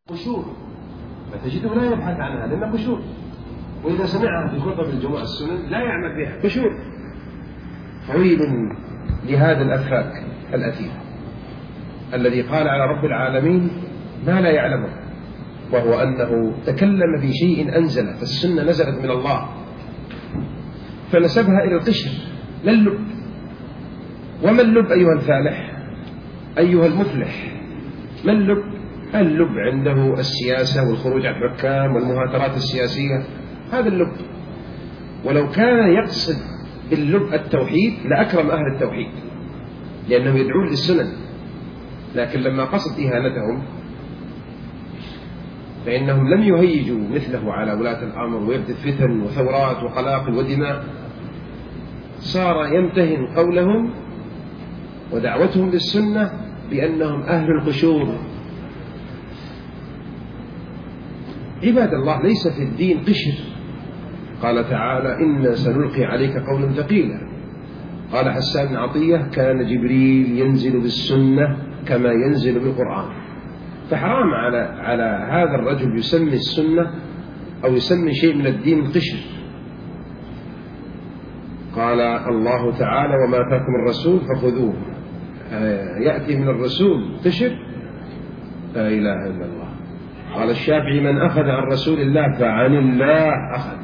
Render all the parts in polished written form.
قشور، فتجده لا يبحث عنها لأنها قشور، وإذا سمعها في خطب الجمعة السنن لا يعمل بها، قشور. ويل لهذا الأفاك الأثيم الذي قال على رب العالمين ما لا يعلمه، وهو أنه تكلم في شيء أنزل، فالسنة نزلت من الله فنسبها إلى القشر لا اللب. وما اللب أيها الفالح أيها المفلح؟ ما اللب؟ اللب عنده السياسة والخروج على الحكام والمهاترات السياسية، هذا اللب. ولو كان يقصد باللب التوحيد لأكرم أهل التوحيد لأنهم يدعون للسنن، لكن لما قصد إهانتهم فإنهم لم يهيجوا مثله على ولاة الأمر ويحدث فتن وثورات وقلاقل ودماء. صار يمتهن قولهم ودعوتهم للسنة بأنهم أهل القشور. عباد الله، ليس في الدين قشر. قال تعالى إنا سنلقي عليك قولا ثقيلا. قال حسان بن عطية كان جبريل ينزل بالسنة كما ينزل بالقرآن. فحرام على هذا الرجل يسمي السنة أو يسمي شيء من الدين قشر. قال الله تعالى وما أتاكم الرسول فخذوه. يأتي من الرسول قشر؟ لا إله إلا الله. قال الشافعي من أخذ عن رسول الله فعن الله أخذ.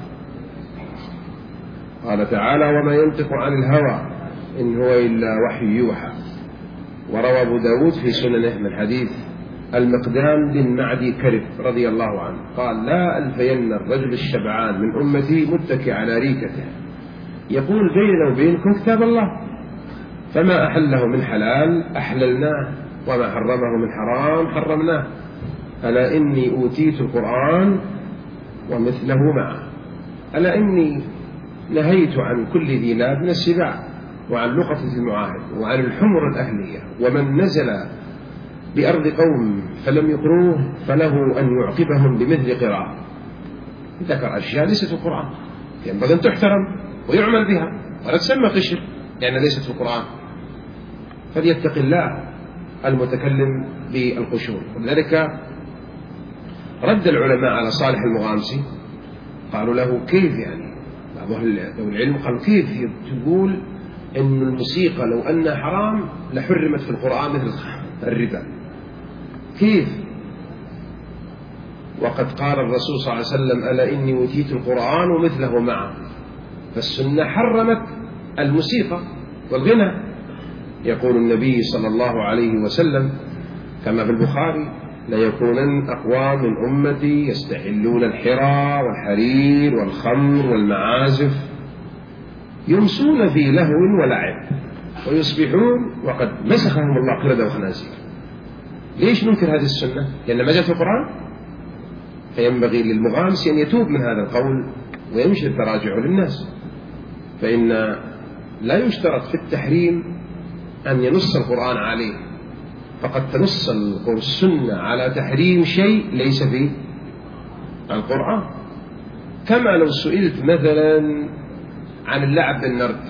قال تعالى وما ينطق عن الهوى إن هو إلا وحي يوحى. وروى أبو داود في سننه من حديث المقدام بن معدي كرب رضي الله عنه قال لا ألفين الرجل الشبعان من أمتي متكئ على ريكته يقول بيننا وبينكم كتاب الله، فما أحله من حلال أحللناه وما حرمه من حرام حرمناه. ألا إني أوتيت القرآن ومثله معه. ألا إني نهيت عن كل ذي لاب من السباع وعن لقطة المعاهد وعن الحمر الأهلية. ومن نزل بأرض قوم فلم يقروه فله أن يعقبهم بمثل قراءة. ذكر أشياء ليست في القرآن ينبغي أن تحترم ويعمل بها ولا تسمى قشر لأن ليست في القرآن. فليتق الله المتكلم بالقشور. ولذلك رد العلماء على صالح المغامسي، قالوا له كيف يعني بعض أهل العلم قالوا كيف تقول أن الموسيقى لو أنها حرام لحرمت في القرآن مثل الربا؟ كيف؟ وقد قال الرسول صلى الله عليه وسلم ألا إني أوتيت القرآن ومثله معه. فالسنة حرمت الموسيقى والغنى. يقول النبي صلى الله عليه وسلم كما في البخاري ليكونن أقوام من أمتي يستحلون الحرى والحرير والخمر والمعازف يمسون في لهو ولعب ويصبحون وقد مسخهم الله قردة وخنازير. ليش ننكر هذه السنة؟ لأن ما جاءت في القرآن. فينبغي للمغامس أن يتوب من هذا القول وينشر تراجعه للناس. فإن لا يشترط في التحريم أن ينص القرآن عليه، فقد تنص السنة على تحريم شيء ليس في القرآن. كما لو سئلت مثلا عن اللعب بالنرد،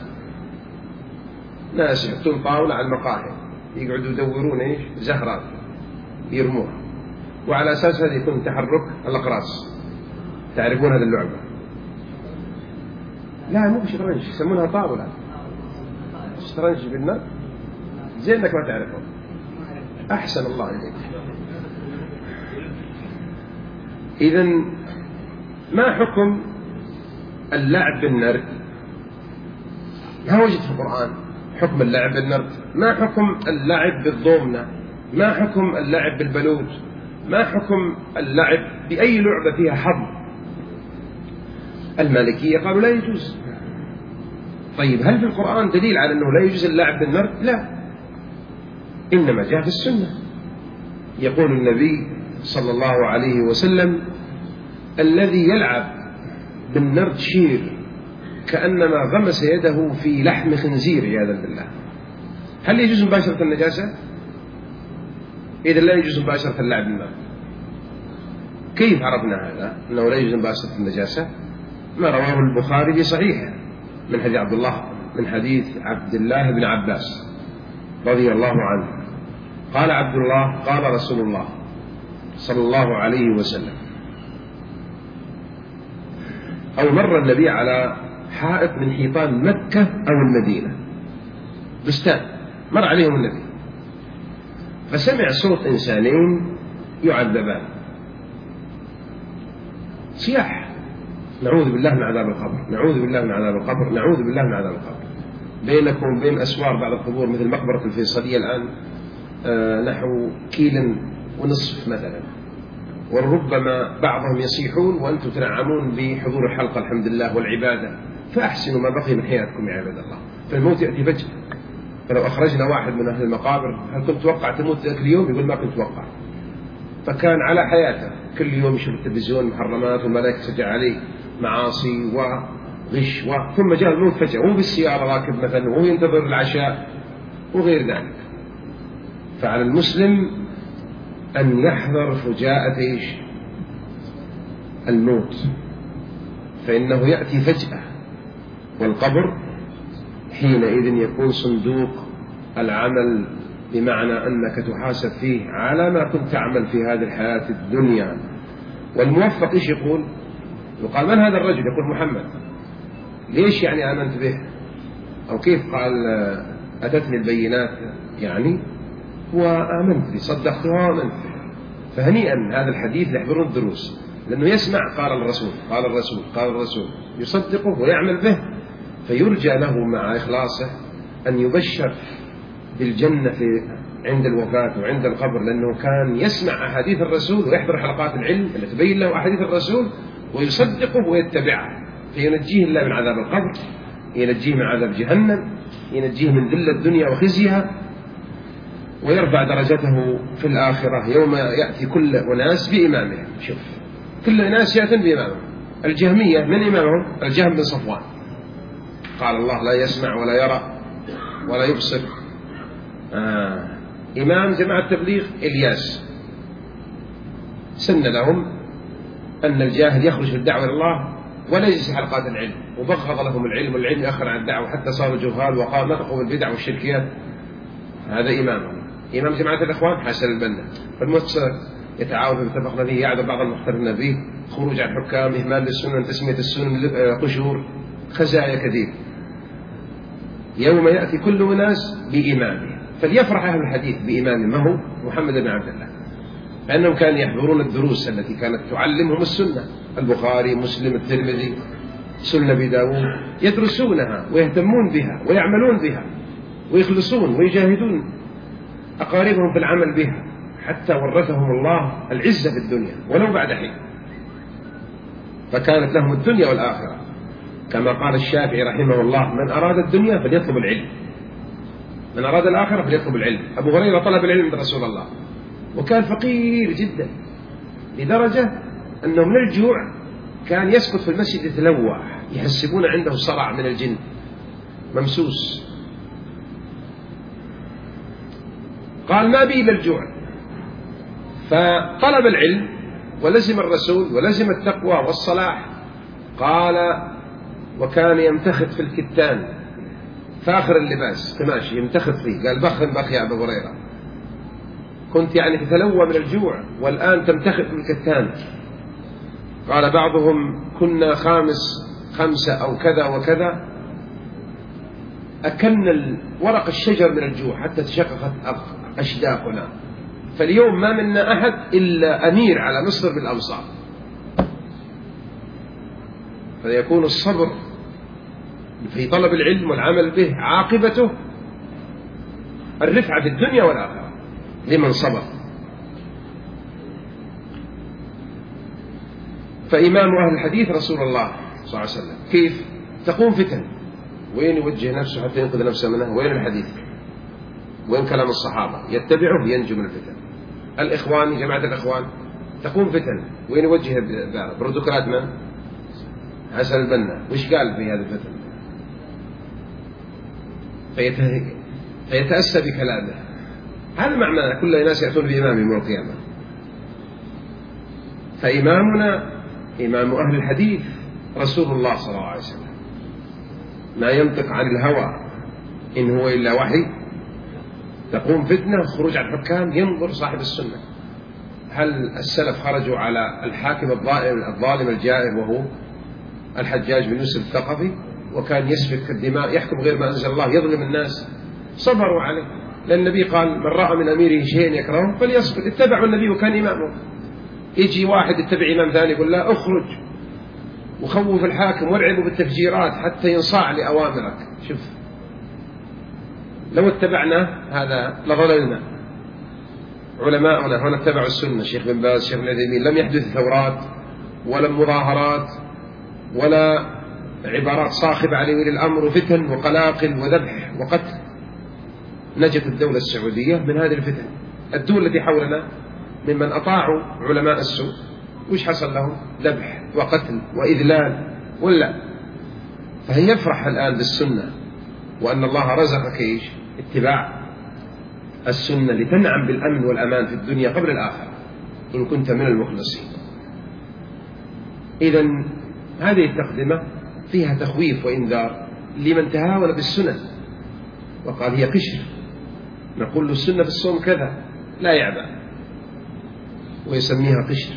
ناس يحطون طاولة على المقاهي يقعدوا يدورون إيش زهرات يرموها، وعلى أساس هذا يكون تحرك الأقراص. تعرفون هذه اللعبة؟ لا مو شطرنج، يسمونها طاولة شطرنج بالنرد. زين انك ما تعرفهم. احسن الله عليك. اذن ما حكم اللعب بالنرد؟ ما وجد في القرآن حكم اللعب بالنرد. ما حكم اللعب بالضومنة؟ ما حكم اللعب بالبلوت؟ ما حكم اللعب بأي لعبة فيها حظ؟ المالكية قالوا لا يجوز. طيب هل في القرآن دليل على أنه لا يجوز اللعب بالنرد؟ لا، إنما جاء في السنة. يقول النبي صلى الله عليه وسلم الذي يلعب بالنرد شير كأنما غمس يده في لحم خنزير عياذا بالله. هل يجوز مباشرة النجاسة؟ إذا لا يجوز مباشرة اللعب بالنرد. كيف عرفنا هذا أنه لا يجوز مباشرة النجاسة؟ ما رواه البخاري في صحيحه من حديث عبد الله بن عباس رضي الله عنه قال عبد الله قال رسول الله صلى الله عليه وسلم، أو مر النبي على حائط من حيطان مكة أو المدينة، بستان مر عليهم النبي، فسمع صوت إنسانين يعذبان صياح: نعوذ بالله من عذاب القبر، نعوذ بالله من عذاب القبر، نعوذ بالله من عذاب القبر. بينكم وبين أسوار بعض القبور مثل مقبرة الفيصلية الآن نحو كيل ونصف مثلا، وربما بعضهم يصيحون وأنتم تنعمون بحضور الحلقة الحمد لله والعبادة، فأحسنوا ما بقي من حياتكم يا عباد الله، فالموت يأتي فجأة. فلو أخرجنا واحد من أهل المقابر: هل كنت توقع تموت ذاك اليوم؟ يقول: ما كنت توقع. فكان على حياته كل يوم يشوف التلفزيون محرمات والملائكة تشجع عليه معاصي وغش ثم جاء الموت فجأة، وهو بالسيارة راكب مثلا وهو ينتظر العشاء وغير ذلك. فعلى المسلم أن يحذر فجاءة الموت، فإنه يأتي فجأة، والقبر حينئذ يكون صندوق العمل، بمعنى أنك تحاسب فيه على ما كنت تعمل في هذه الحياة الدنيا. والموفق إيش يقول؟ يقال: من هذا الرجل؟ يقول: محمد. ليش يعني آمنت به؟ أو كيف؟ قال: أتتني البينات يعني وآمنت به، صدقتها وآمنت به. فهنيئا هذا الحديث يحضرون الدروس، لأنه يسمع قال الرسول قال الرسول قال الرسول، يصدقه ويعمل به، فيرجى له مع إخلاصه أن يبشر بالجنة عند الوفاة وعند القبر، لأنه كان يسمع أحاديث الرسول ويحضر حلقات العلم التي تبين له أحاديث الرسول ويصدقه ويتبعه، فينجيه الله من عذاب القبر، ينجيه من عذاب جهنم، ينجيه من ذل الدنيا وخزيها، ويرفع درجته في الآخرة يوم يأتي كل أناس بإمامهم. شوف، كل الناس يأتون بإمامهم. الجهمية من إمامهم؟ الجهم بن صفوان، قال الله: لا يسمع ولا يرى ولا يبصر. إمام جماعة التبليغ إلياس، سن لهم أن الجاهل يخرج في الدعوة إلى الله ولا يجلس حلقات العلم، وبغض لهم العلم، والعلم يأخر عن الدعوة حتى صاروا جهال وقال نطقوا بالبدع والشركيات. هذا إمامهم. إمام جماعة الإخوان حسن البنا. فالمؤسسة يتعاون في اتفقنا به، يعذر بعض المختلفين به، خروج عن الحكام، إهمال للسنة، تسمية السنن قشور، خزايا كثير. يوم يأتي كل ناس بإمامه، فليفرح أهل الحديث بإمامه، ما هو محمد بن عبد الله، لأنهم كانوا يحضرون الدروس التي كانت تعلمهم السنة، البخاري، مسلم، الترمذي، سنن أبي داود، يدرسونها ويهتمون بها ويعملون بها ويخلصون ويجاهدون أقاربهم في العمل بها، حتى ورثهم الله العزة في الدنيا ولو بعد حين، فكانت لهم الدنيا والآخرة. كما قال الشافعي رحمه الله: من أراد الدنيا فليطلب العلم، من أراد الآخرة فليطلب العلم. أبو هريرة طلب العلم من رسول الله، وكان فقير جدا لدرجة أنه من الجوع كان يسقط في المسجد يتلوح، يحسبون عنده صرع من الجن، ممسوس. قال: ما بي إلا الجوع. فطلب العلم ولزم الرسول ولزم التقوى والصلاح. قال: وكان يمتخط في الكتان، فاخر اللباس قماش يمتخط فيه. قال: بخ يا أبو هريرة، كنت يعني تتلوى من الجوع والآن تمتخط في الكتان. قال بعضهم: كنا خمسة أو كذا وكذا، أكلنا ورق الشجر من الجوع حتى تشققت أشداقنا، فاليوم ما منا أحد إلا أمير على مصر بالأمصار. فيكون الصبر في طلب العلم والعمل به عاقبته الرفعة في الدنيا والآخرة لمن صبر. فإمام أهل الحديث رسول الله صلى الله عليه وسلم. كيف تقوم فتن؟ وين يوجه نفسه حتى ينقذ نفسه منها؟ وين الحديث؟ وين كلام الصحابة؟ يتبعه ينجو من الفتن. الإخوان، جماعة الإخوان، تقوم فتن، وين يوجه بروتوكولات من؟ حسن البنا. وش قال في هذه الفتن؟ فيتأسى بكلامه. هذا معنى كل الناس يأتون بإمام يوم القيامة. فإمامنا إمام أهل الحديث رسول الله صلى الله عليه وسلم، ما ينطق عن الهوى إن هو إلا وحي. تقوم فتنة، خروج عن الحكام، ينظر صاحب السنة، هل السلف خرجوا على الحاكم الظالم الجائر وهو الحجاج بن يوسف الثقفي، وكان يسفك الدماء، يحكم غير ما أنزل الله، يظلم الناس؟ صبروا عليه، لأن النبي قال: من رأى من أميره شيئا يكرهه فليصبر. اتبعوا النبي وكان إمامه. يجي واحد يتبع إمام ثاني يقول: لا، اخرج وخوف الحاكم وارعبه بالتفجيرات حتى ينصاع لأوامرك. شوف، لو اتبعنا هذا لضللنا. علماءنا هنا اتبعوا السنة، شيخ بن باز، شيخ العثيمين، لم يحدث ثورات ولا مظاهرات ولا عبارات صاخبة على ولي الأمر وفتن وقلاقل وذبح وقتل. نجت الدولة السعودية من هذه الفتن. الدول التي حولنا ممن أطاعوا علماء السوء وش حصل لهم؟ ذبح وقتل وإذلال ولا. فهي يفرح الآن بالسنة، وأن الله رزقك إيش؟ اتباع السنة لتنعم بالأمن والأمان في الدنيا قبل الآخرة إن كنت من المخلصين. إذن هذه التقدمة فيها تخويف وإنذار لمن تهاون بالسنن وقال هي قشر. نقول له السنة في الصوم كذا، لا يعبأ ويسميها قشر،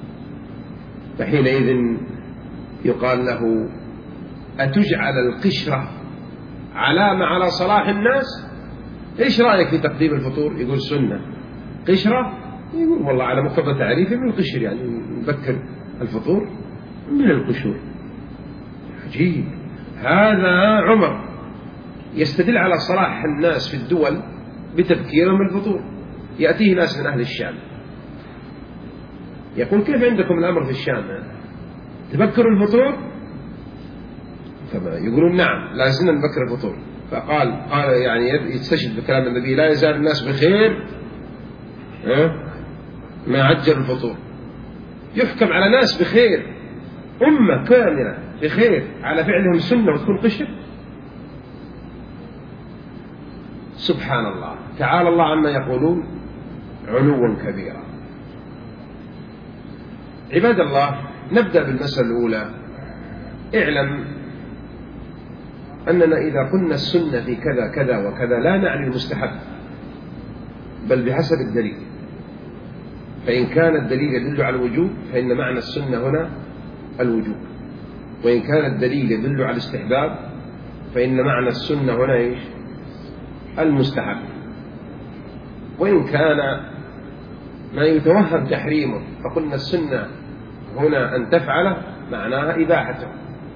فحينئذ يقال له: أتجعل القشرة علامة على صلاح الناس؟ إيش رأيك في تقديم الفطور؟ يقول سنة. قشرة؟ يقول والله على مقتضى تعريفه من القشر، يعني نبكر الفطور من القشور. عجيب. هذا عمر يستدل على صلاح الناس في الدول بتبكيرهم الفطور. يأتيه ناس من أهل الشام يقول: كيف عندكم الأمر في الشام؟ تبكروا الفطور؟ يقولون: نعم، لازلنا نبكر الفطور. فقال يعني يستشهد بكلام النبي: لا يزال الناس بخير ما عجل الفطور. يحكم على ناس بخير، أمة كاملة بخير، على فعلهم سنة وتكون قشر؟ سبحان الله، تعالى الله عما يقولون علوا كبيرا. عباد الله، نبدأ بالمسألة الأولى. اعلم أننا إذا قلنا السنة في كذا كذا وكذا لا نعني المستحب، بل بحسب الدليل. فإن كان الدليل يدل على الوجوب فإن معنى السنة هنا الوجوب، وإن كان الدليل يدل على الاستحباب فإن معنى السنة هنا إيش؟ المستحب. وإن كان ما يتوهم تحريمه فقلنا السنة هنا أن تفعله معناها إباحته،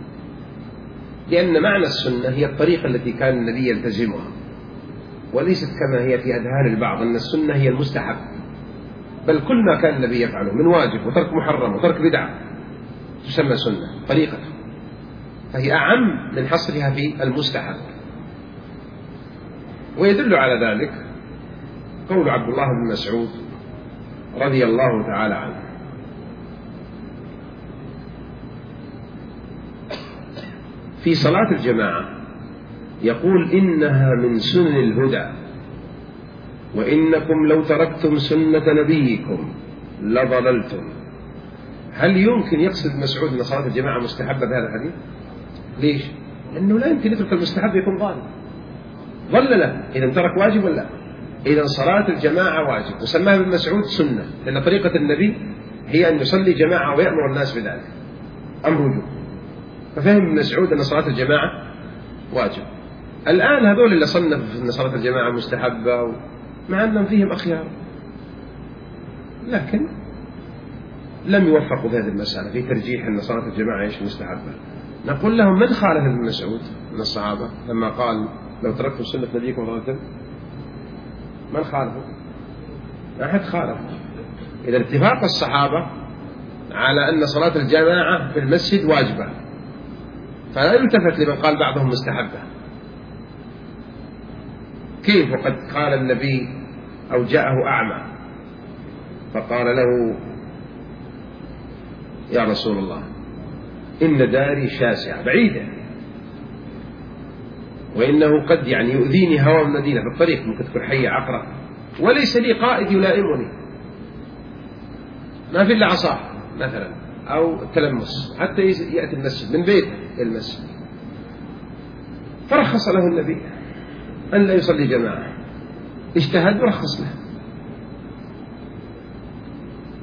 لأن معنى السنة هي الطريقة التي كان النبي يلتزمها، وليست كما هي في أذهان البعض أن السنة هي المستحب. بل كل ما كان النبي يفعله من واجب وترك محرم وترك بدعة تسمى سنة، طريقته، فهي أعم من حصرها في المستحب. ويدل على ذلك قول عبد الله بن مسعود رضي الله تعالى عنه: في صلاة الجماعة يقول: إنها من سنن الهدى، وإنكم لو تركتم سنة نبيكم لضللتم. هل يمكن يقصد مسعود أن صلاة الجماعة مستحبة بهذا الحديث؟ ليش؟ لأنه لا يمكن يترك المستحب يكون ضال، ضلله إذا ترك واجب ولا. إذا صلاة الجماعة واجب، وسماها ابن مسعود سنة، لأن طريقة النبي هي أن يصلي جماعة ويأمر الناس بذلك، أمر وجوب. ففهم ابن مسعود أن صلاة الجماعة واجب. الآن هذول اللي صنف أن صلاة الجماعة مستحبة مع أنهم فيهم أخيار، لكن لم يوفقوا في هذه المسألة في ترجيح أن صلاة الجماعة إيش مستحبة. نقول لهم: من خالف ابن مسعود من الصحابة لما قال: لو تركتم سنة نبيكم ضللتم؟ من خالفه؟ ما أحد خالف. إذا اتفاق الصحابة على أن صلاة الجماعة في المسجد واجبة، فلا يلتفت لمن قال بعضهم مستحبة. كيف وقد قال النبي أو جاءه أعمى فقال له: يا رسول الله، إن داري شاسعة بعيدة، وإنه قد يعني يؤذيني هواء المدينة في الطريق، ممكن تكون حي عقرب، وليس لي قائد يلائمني، ما في إلا عصاه مثلا أو التلمس حتى يأتي المسجد من بيته إلى المسجد. فرخص له النبي أن لا يصلي جماعة، اجتهد ورخص له.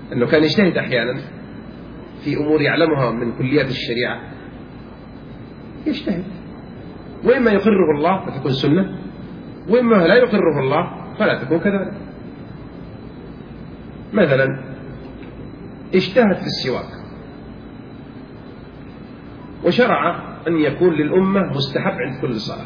أنه كان يجتهد أحيانا في أمور يعلمها من كليات الشريعة، يجتهد، وإما يقره الله فتكون سنة، وإما لا يقره الله فلا تكون كذلك. مثلا اجتهد في السواك وشرع أن يكون للأمة مستحب عند كل صلاة،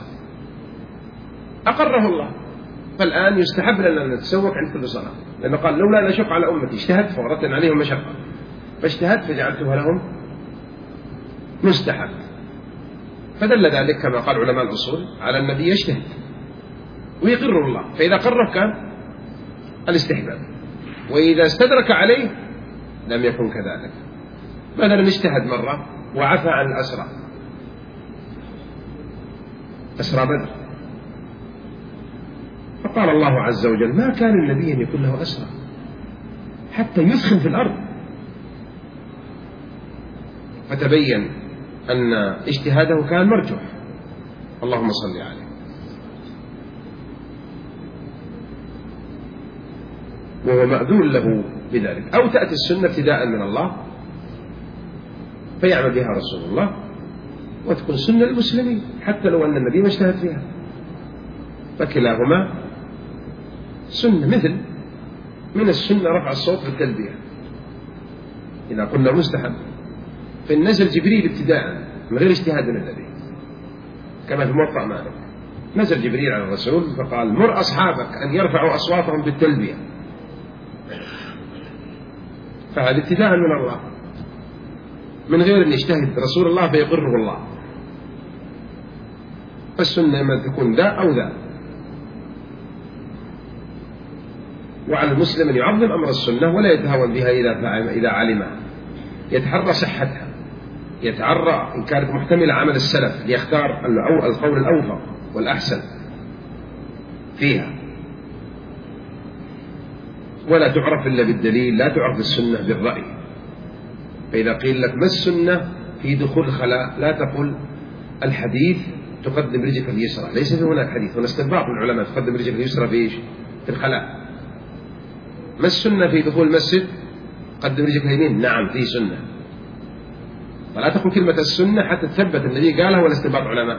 أقره الله، فالآن يستحب لنا نتسوق عند كل صلاة، لأنه قال لولا أن أشق على أمتي اجتهدت فورطت عليهم مشقة، فاجتهدت فجعلتها لهم مستحب. فدل ذلك كما قال علماء الأصول على النبي يجتهد ويقر الله، فإذا قره كان الاستحباب، وإذا استدرك عليه لم يكن كذلك. مثلا اجتهد مرة وعفى عن الأسرى، أسرى بدر، فقال الله عز وجل ما كان النبي أن يكون له أسرى حتى يثخن في الأرض، فتبين أن اجتهاده كان مرجوح. اللهم صل عليه. وهو مأذون له بذلك. أو تأتي السنة ابتداء من الله فيعمل بها رسول الله وتكون سنة للمسلمين حتى لو أن النبي ما اجتهد فيها، فكلاهما سنة. مثل من السنة رفع الصوت بالتلبية إذا قلنا مستحب، فنزل جبريل ابتداء من غير اجتهاد من النبي، كما في موطأ مالك نزل جبريل على الرسول فقال مر أصحابك أن يرفعوا أصواتهم بالتلبية، فهذا ابتداء من الله من غير أن يجتهد رسول الله فيقره الله. فالسنة إما تكون ذا أو ذا، وعلى المسلم أن يعظم أمر السنة ولا يتهاون بها إذا علمها، يتحرى صحتها، يتعرى إن كانت محتملة عمل السلف ليختار القول الأوفق والأحسن فيها، ولا تعرف إلا بالدليل، لا تعرف السنة بالرأي. فإذا قيل لك ما السنة في دخول الخلاء لا تقل الحديث تقدم رجلك اليسرى، ليس في هناك حديث، هنا استنباط من العلماء تقدم رجلك اليسرى في إيش؟ في الخلاء. ما السنة في دخول المسجد قدم رجلك اليمين؟ نعم في سنة. فلا تقل كلمة السنة حتى تثبت النبي قالها ولا استنباط علماء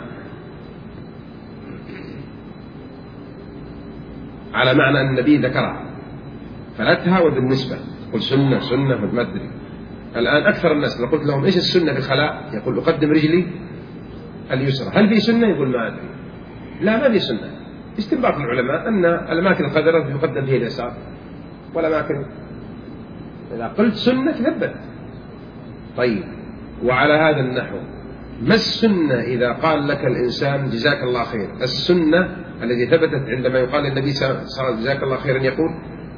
على معنى أن النبي ذكرها، فلا تهاون بالنسبة قل سنة سنة ما أدري. الآن أكثر الناس لو قلت لهم إيش السنة في الخلاء يقول أقدم رجلي اليسرى، هل في سنة؟ يقول ما أدري. لا ما في سنة، استنباط العلماء أن الأماكن القذرة يقدم فيها اليسار والأماكن، إذا قلت سنة ثبت. طيب وعلى هذا النحو ما السنة إذا قال لك الإنسان جزاك الله خير؟ السنة التي ثبتت عندما يقال للنبي صلى الله عليه وسلم جزاك الله خيرا يقول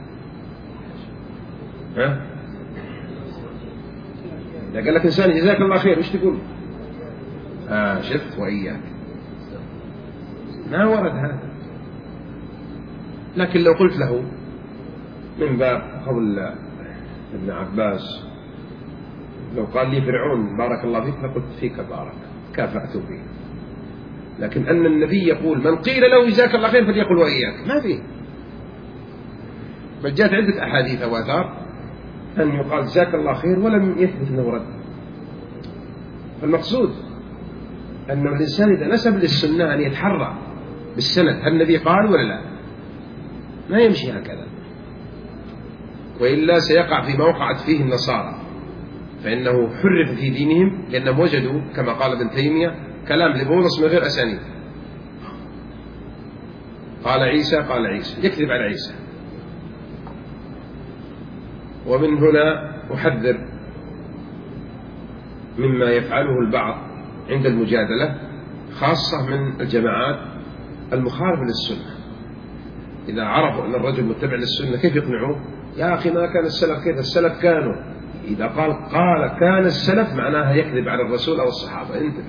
إذا قال لك إنسان جزاك الله خير وش تقول؟ شفت وإياك، ما ورد هذا. لكن لو قلت له من باب قول ابن عباس لو قال لي فرعون بارك الله فيك لقلت فيك بارك كافأت فيه، لكن أن النبي يقول من قيل له جزاك الله خير فليقل وإياك ما فيه. بل جاءت عدة أحاديث وآثار أن يقال جزاك الله خير ولم يثبت أنه رد. فالمقصود أن الإنسان إذا نسب للسنة أن يتحرى بالسند هل النبي قال ولا لا، ما يمشي هكذا، وإلا سيقع في موقعة فيه النصارى، فإنه حرف في دينهم لأنهم وجدوا كما قال ابن تيمية كلام لبولس من غير أسانيد، قال عيسى قال عيسى، يكذب على عيسى. ومن هنا أحذر مما يفعله البعض عند المجادلة خاصة من الجماعات المخالفة للسنة، إذا عرفوا أن الرجل متبع للسنة كيف يقنعوه؟ يا أخي ما كان السلف كيف؟ السلف كانوا، إذا قال كان السلف معناها يكذب على الرسول أو الصحابة. انتبه،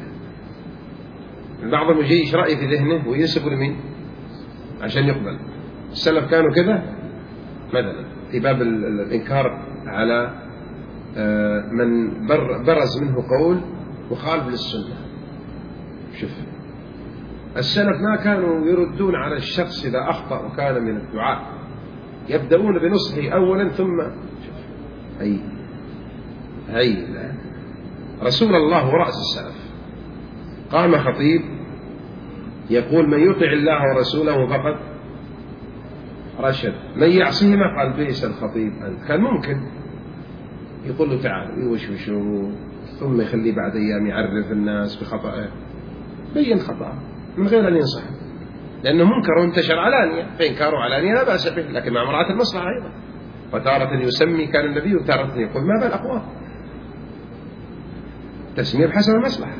بعضهم يجيش رأي في ذهنه وينسب لمين عشان يقبل. السلف كانوا كذا مثلا في باب الإنكار على من برز منه قول مخالف للسنة. شوف السلف ما كانوا يردون على الشخص إذا أخطأ وكان من الدعاء، يبدأون بنصحه أولا ثم هي رسول الله هو رأس السلف. قام خطيب يقول من يطع الله ورسوله فقد رشد، من يعصيهما قال بئس الخطيب أنت. كان ممكن يقول له تعال ويوشوشه، ثم يخليه بعد أيام يعرف الناس بخطأه، بين خطأه من غير أن ينصح، لأنه منكر وانتشر علانية، فإنكاره علانية لا بأس به، لكن مع مراعاة المصلحة أيضا. وتارة يسمي كان النبي، وتارة يقول ما بال أقوام، تسمية بحسب المصلحة.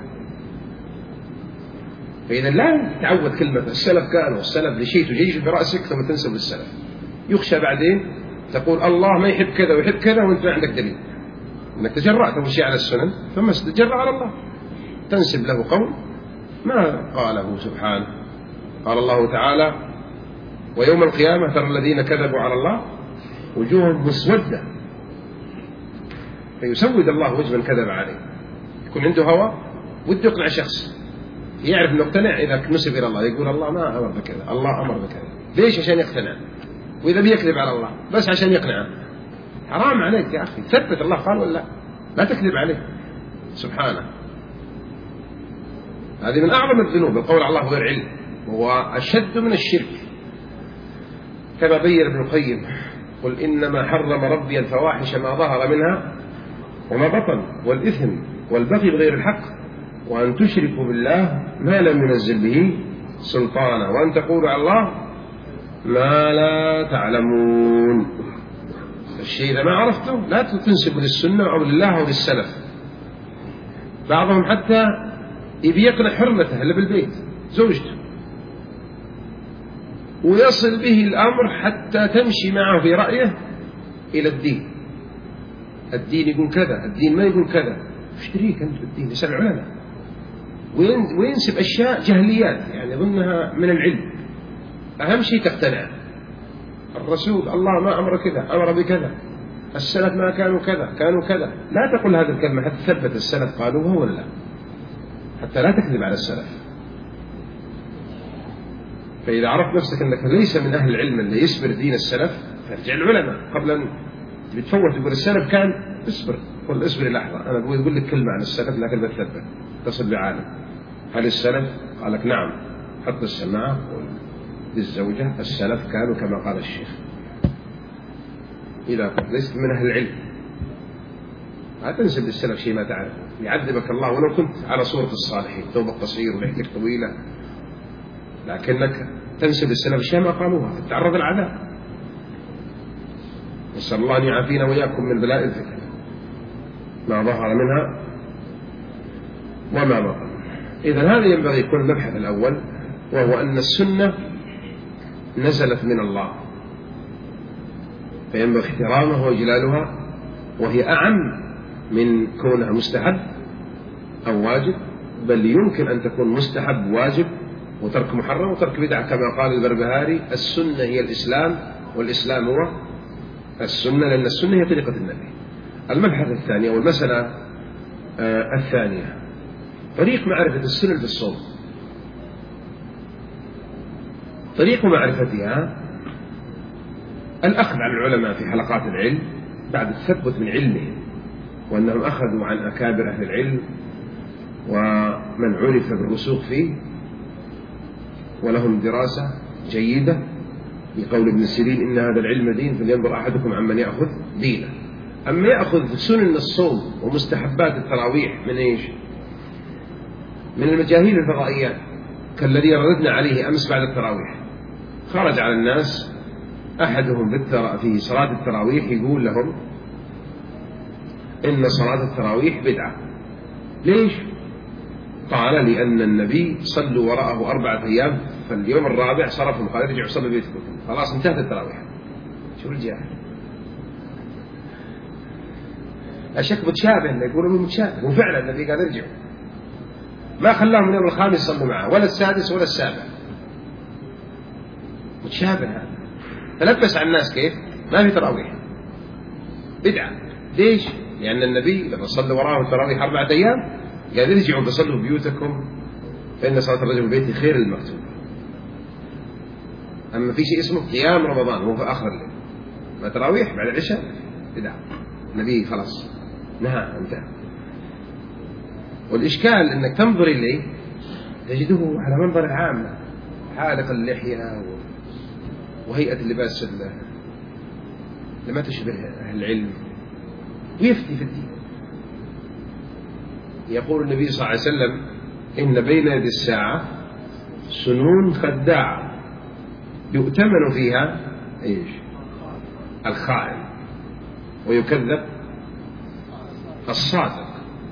فإذا لا تعود كلمة السلف كانوا السلف لشيء تجيش برأسك ثم تنسب للسلف، يخشى بعدين تقول الله ما يحب كذا ويحب كذا وانت ما عندك دليل، انك تجرأت اول شيء على السنن ثم تتجرأ على الله، تنسب له قول ما قاله سبحانه. قال الله تعالى ويوم القيامة ترى الذين كذبوا على الله وجوههم مسودة، فيسود الله وجه من كذب عليه. يكون عنده هوى وده يقنع شخص، يعرف انه اقتنع اذا نسب الى الله يقول الله ما امر بكذا، الله امر بكذا. ليش؟ عشان يقتنع. واذا بيكذب على الله بس عشان يقنعه، حرام عليك يا اخي، ثبت الله قال ولا لا تكذب عليه سبحانه. هذه من اعظم الذنوب القول على الله غير علم، وهو اشد من الشرك، كما بين ابن القيم قل انما حرم ربي الفواحش ما ظهر منها وما بطن والإثم والبغي بغير الحق وأن تشركوا بالله ما لم ينزل به سلطانا وأن تقولوا على الله ما لا تعلمون. الشيء إذا ما عرفته لا تنسبه للسنة أو لله أو للسلف. بعضهم حتى يبي يقنع حرمته اللي بالبيت زوجته، ويصل به الأمر حتى تمشي معه في رأيه إلى الدين. الدين يقول كذا، الدين ما يقول كذا، اشتريك أنت بالدين. يسأل العلماء وينسب أشياء جهليات يعني ظنها من العلم. أهم شيء تقتنع. الرسول الله ما أمر كذا، أمر بكذا، السلف ما كانوا كذا كانوا كذا. لا تقول هذه الكلمة حتى تثبت السلف قالوا هو ولا لا، حتى لا تكذب على السلف. فإذا عرفت نفسك أنك ليس من أهل العلم اللي يسبر دين السلف فارجع العلماء قبل أن تتفوت تقول السلف كان. اصبر، قل اصبر لحظة، أنا أقول لك كلمة عن السلف لكن بتثبت. اتصل بعالم هل السلف؟ قال لك نعم. حط السماعة للزوجة السلف كانوا كما قال الشيخ. إذا قلت ليست من أهل العلم لا تنسب للسلف شيء ما تعرف، يعذبك الله ولو كنت على صورة الصالحين، ثوبك قصير ولحيتك طويلة، لكنك تنسب للسلف شيء ما قالوها تتعرض العذاب. نسأل الله أن يعافينا وإياكم من بلاء الفتن ما ظهر منها وما بطن. إذن هذا ينبغي يكون المبحث الأول، وهو أن السنة نزلت من الله فينبغي احترامها وإجلالها، وهي أعم من كونها مستحب أو واجب، بل يمكن أن تكون مستحب واجب وترك محرم وترك بدعة، كما قال البربهاري السنة هي الإسلام والإسلام هو السنة، لأن السنة هي طريقة النبي. المبحث الثاني أو المسألة الثانية طريق معرفة السنة في الصوم. طريق معرفتها الأخذ عن العلماء في حلقات العلم بعد التثبت من علمهم، وأنهم أخذوا عن أكابر أهل العلم ومن عرف بالرسوخ فيه ولهم دراسة جيدة، بقول ابن سيرين إن هذا العلم دين فلينظر أحدكم عمن يأخذ دينه. أما يأخذ سنن الصوم ومستحبات التراويح من إيش؟ من المجاهيل الفضائيات كالذي رددنا عليه أمس بعد التراويح. خرج على الناس أحدهم في صلاة التراويح يقول لهم إن صلاة التراويح بدعة. ليش؟ قال لأن النبي صلوا وراءه 4 أيام، فاليوم الرابع صرفهم قال ارجعوا صلوا بيتكم، خلاص انتهت التراويح. شوف الجاهل الشك متشابه، اللي يقولوا متشابه، وفعلا النبي قال ارجعوا، ما خلاهم من يوم الخامس صلوا معه ولا السادس ولا السابع. متشابه هذا، تلبس على الناس كيف؟ ما في تراويح، بدعة. ليش؟ لأن النبي لما صلوا وراءه التراويح 4 أيام قال ارجعوا فصلوا بيوتكم فإن صلاة الرجل بيته خير المكتوب. أما في شيء اسمه قيام رمضان وهو في آخر الليل، ما تراويح بعد العشاء بدعة. النبي خلاص نهى انتهى. والإشكال أنك تنظر إليه تجده على منظر العامة، حالق اللحية وهيئة اللباس لما تشبه أهل العلم، ويفتي في الدين. يقول النبي صلى الله عليه وسلم: إن بين يدي الساعة سنون خداعة يؤتمن فيها إيش؟ الخائن، ويكذب الصادق،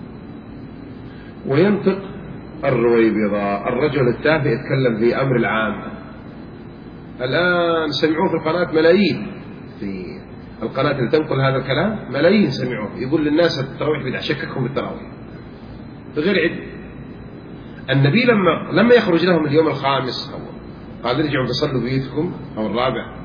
وينطق الرويبضة. الرجل التافه يتكلم في أمر العامة. الآن سمعوه في القناة ملايين، في القناة اللي تنقل هذا الكلام ملايين سمعوه يقول للناس التراويح بدع، شككهم بالتراويح بغير علم. النبي لما يخرج لهم اليوم الخامس أو قال ارجعوا تصلوا بيوتكم أو الرابع،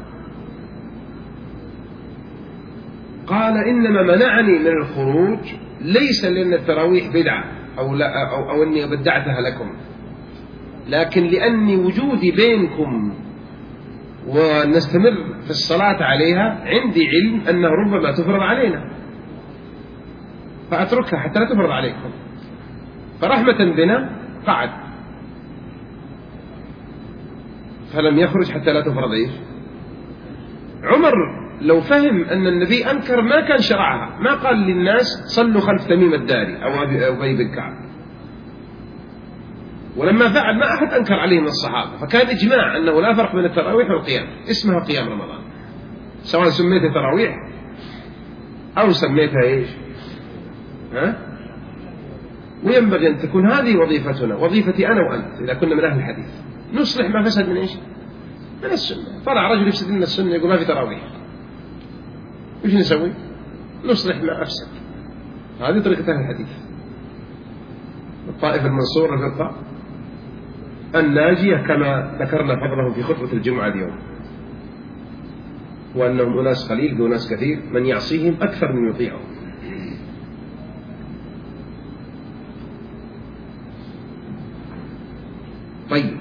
قال إنما منعني من الخروج ليس لأن التراويح بدعة أو أني بدعتها لكم، لكن لأني وجودي بينكم ونستمر في الصلاة عليها عندي علم أنه ربما تفرض علينا، فأتركها حتى لا تفرض عليكم. فرحمة بنا قعد، فلم يخرج حتى لا تفرض إيش. عمر لو فهم أن النبي أنكر ما كان شرعها، ما قال للناس صلوا خلف تميم الداري أو أبي بن كعب، ولما فعل ما أحد أنكر عليه من الصحابة. فكان إجماع أنه لا فرق بين التراويح والقيام، اسمها قيام رمضان، سواء سميتها تراويح أو سميتها إيش. وينبغي أن تكون هذه وظيفتنا، وظيفتي أنا وأنت إذا كنا من أهل الحديث، نصلح ما فسد من إيش؟ من السنة. طلع رجل يفسد لنا السنة يقول ما في تراويح، وش نسوي؟ نصلح ما أفسد. هذه طريقة أهل الحديث. الطائفة المنصورة الفرقة الناجية كما ذكرنا فضلهم في خطبة الجمعة اليوم، وأنهم أناس قليل وناس كثير، من يعصيهم أكثر من يطيعهم. طيب،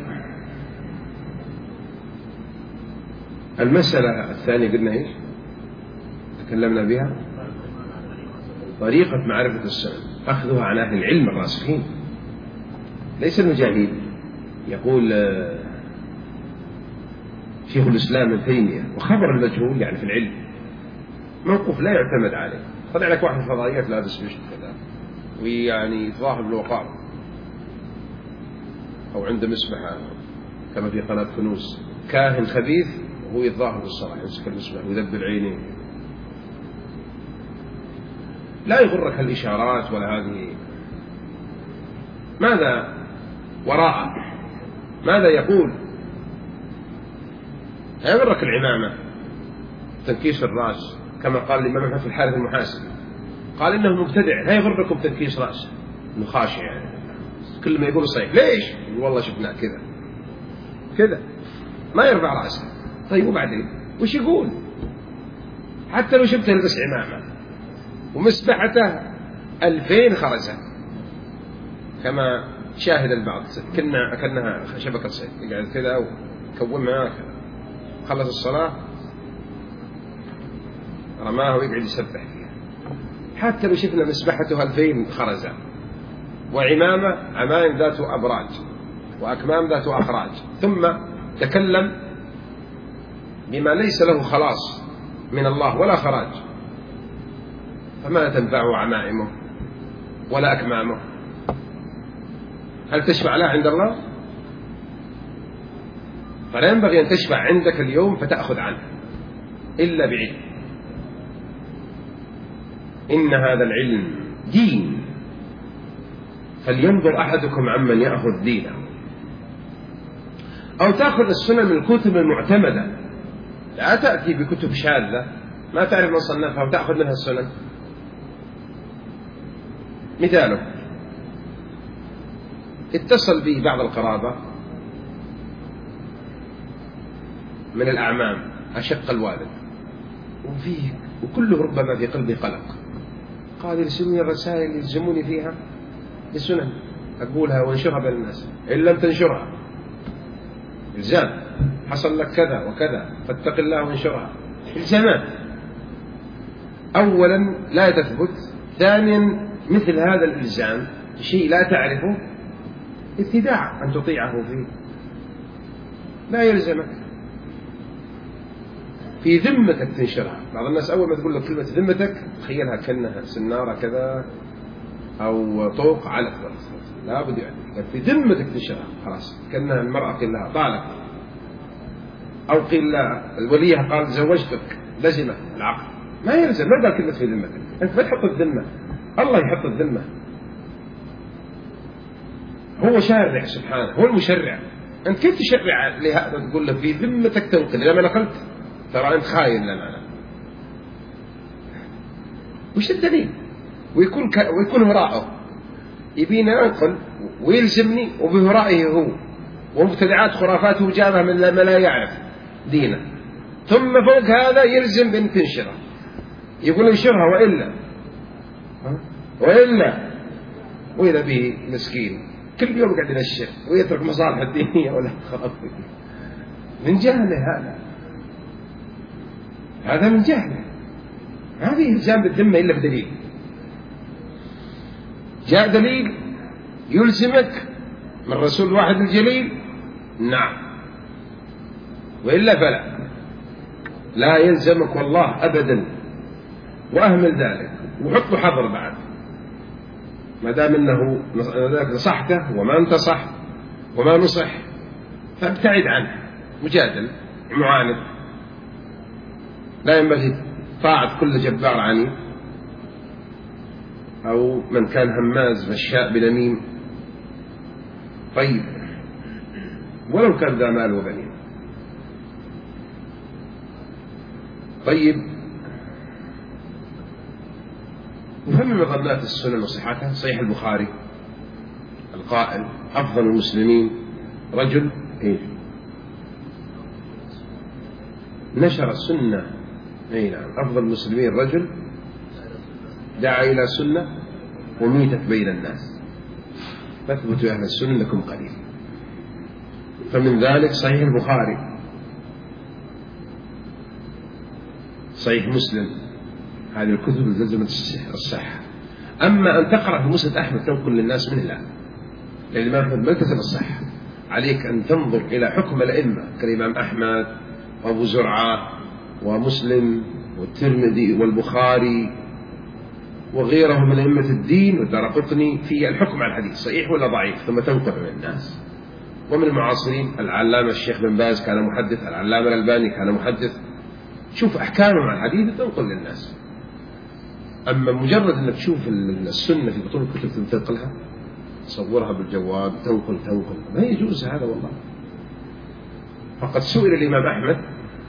المسألة الثانية قلنا إيش؟ تكلمنا بها طريقة معرفة السنن، أخذها عن أهل العلم الراسخين ليس المجاهيل. يقول شيخ الإسلام ابن تيمية: وخبر المجهول يعني في العلم موقوف لا يعتمد عليه. طلع لك واحد الفضائيات لابس بشت كذا ويعني يتظاهر بالوقار، أو عنده مسبحة كما في قناة كنوز، كاهن خبيث وهو يتظاهر بالصلاة، يمسك المسبح ويذبل عينيه. لا يغرك الإشارات ولا هذه، ماذا وراءه؟ ماذا يقول؟ لا يغرك العمامة، تنكيس الرأس، كما قال الإمام أحمد في الحارث المحاسبي، قال إنه مبتدع، لا يغركم تنكيس رأس، إنه خاشع يعني كل ما يقول صحيح. ليش؟ يقول والله شفناه كذا كذا، ما يرفع رأسه. طيب وبعدين وش يقول؟ حتى لو شفته يلبس عمامة ومسبحته 2000 خرزة كما شاهد البعض، كأنها شبكة صيد، يقعد كذا وكومها كذا، خلص الصلاة رماه ويقعد يسبح فيها. حتى لو شفنا مسبحته 2000 خرزة وعمامة عمائم ذات أبراج وأكمام ذات أخراج، ثم تكلم بما ليس له خلاص من الله ولا خراج، فما تنفعه عمائمه ولا أكمامه؟ هل تشفع له عند الله؟ فلا ينبغي أن تشفع عندك اليوم فتأخذ عنه إلا بعلم. إن هذا العلم دين، فلينظر أحدكم عمن يأخذ دينه. أو تأخذ السنن من الكتب المعتمدة، لا تأتي بكتب شاذة ما تعرف من صنفها وتأخذ منها السنن. مثاله: اتصل بي بعض القرابة من الأعمام أشق الوالد، وكله ربما في قلبي قلق، قال يرسلوني الرسائل يلزموني فيها بسنن أقولها وانشرها بين الناس، إن لم تنشرها إلزام، حصل لك كذا وكذا فاتق الله وانشرها، إلزامات. أولا لا تثبت، ثانيا مثل هذا الإلزام شيء لا تعرفه ابتداع أن تطيعه فيه، لا يلزمك في ذمتك تنشرها. بعض الناس أول ما تقول لك كلمة ذمتك تخيلها كأنها سنارة كذا أو طوق على خلاص، لا بد يعني في ذمتك تنشرها خلاص، كأنها المرأة قيل لها طالق، أو قيل لها الوليها قال زوجتك، لزمه العقد، ما يلزم، ما قال كلمة في ذمتك، أنت ما تحط الذمة، الله يحط الذمة، هو شارع سبحانه، هو المشرع. أنت كيف تشرع لهذا تقول له في ذمتك تنقل؟ إذا ما نقلت ترى أنت خاين لنا. وش الدليل؟ ويكون وراءه يبينا أنقل ويلزمني وبهرائه هو، ومبتدعات خرافاته جابها من ما لا يعرف دينه، ثم فوق هذا يلزم بأن تنشره، يقول انشرها وإذا به مسكين كل يوم قاعد ينشر ويترك مصالح الدينية ولا خلاص. من جهله هذا من جهله، ما في إلزام بالذمة إلا بدليل. جاء دليل يلزمك من رسول الواحد الجليل، نعم، وإلا فلا، لا يلزمك والله أبدا، وأهمل ذلك وحط له حظر بعد، ما دام أنه نصحته وما انتصح وما نصح فابتعد عنه. مجادل معاند، لا ينبغي طاعة كل جبار عنيد أو من كان هماز مشاء بنميم. طيب ولو كان ذا مال وبنين. طيب وهم مظنات السنن وصحتها. صحيح البخاري القائل أفضل المسلمين رجل نشر السنة، نعم، أفضل المسلمين رجل دعا إلى سنة وميتت بين الناس، فاثبتوا أهل السنة لكم قليل. فمن ذلك صحيح البخاري، صحيح مسلم، هذه الكتب التزمت الصحة. أما أن تقرأ في مسند أحمد تنقل للناس منه، لا، لأن الإمام أحمد ما التزم الصحة. عليك أن تنظر إلى حكم الأئمة كالإمام أحمد وأبو زرعة ومسلم والترمذي والبخاري وغيرهم من أئمة الدين والدارقطني في الحكم على الحديث صحيح ولا ضعيف، ثم تنقل من الناس. ومن المعاصرين العلامة الشيخ بن باز كان محدث، العلامة الألباني كان محدث، شوف أحكامهم على الحديث تنقل للناس. أما مجرد أنك تشوف السنة في بطول الكتب تنقلها، تصورها بالجواب تنقل ما يجوز هذا والله. فقد سئل الإمام أحمد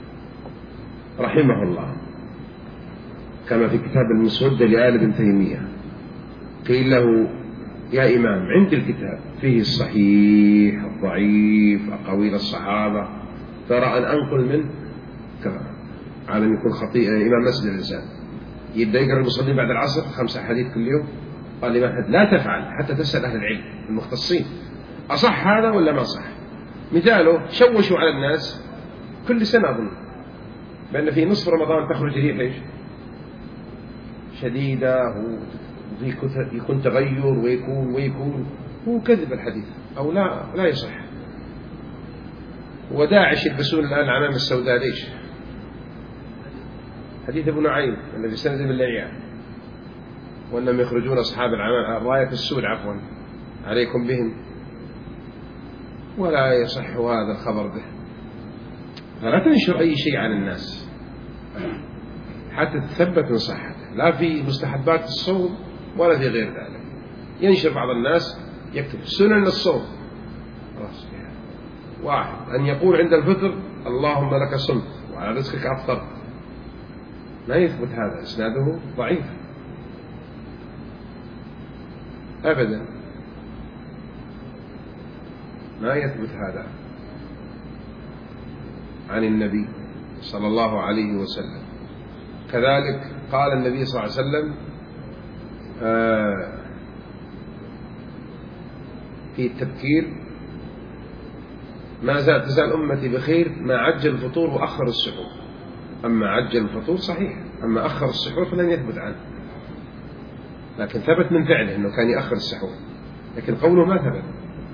رحمه الله كما في كتاب المسودة لآل ابن تيمية، قيل له يا إمام عندي الكتاب فيه الصحيح الضعيف أقاويل الصحابة، ترى أن أنقل منه كذا على أن يكون خطيئة إمام مسجد الإنسان يبدأ يقرأ المصلين بعد العصر 5 أحاديث كل يوم. قال لي أحد لا تفعل حتى تسأل أهل العلم المختصين أصح هذا ولا ما صح. مثاله شوشوا على الناس كل سنة أظن بأن في نصف رمضان تخرج ريح إيش شديدة ويكون تغير ويكون هو كذب الحديث أو لا يصح. وداعش يلبسون الآن العمام السوداء ليش؟ حديث ابو نعيم الذي استنزل باللعيان وأنهم يخرجون أصحاب الراية السود عفوا عليكم بهم، ولا يصح هذا الخبر به. فلا تنشر أي شيء عن الناس حتى تثبت من صحته، لا في مستحبات الصوم ولا في غير ذلك. ينشر بعض الناس يكتب سنن الصوم، واحد أن يقول عند الفطر اللهم لك صمت وعلى رزقك أفطرت، لا يثبت هذا، إسناده ضعيف أبدا، ما يثبت هذا عن النبي صلى الله عليه وسلم. كذلك قال النبي صلى الله عليه وسلم في التبكير ما تزال أمتي بخير ما عجل الفطور وأخر السحور. أما عجل الفطور صحيح أما أخر السحور فلن يثبت عنه، لكن ثبت من فعله أنه كان يأخر السحور، لكن قوله ما ثبت.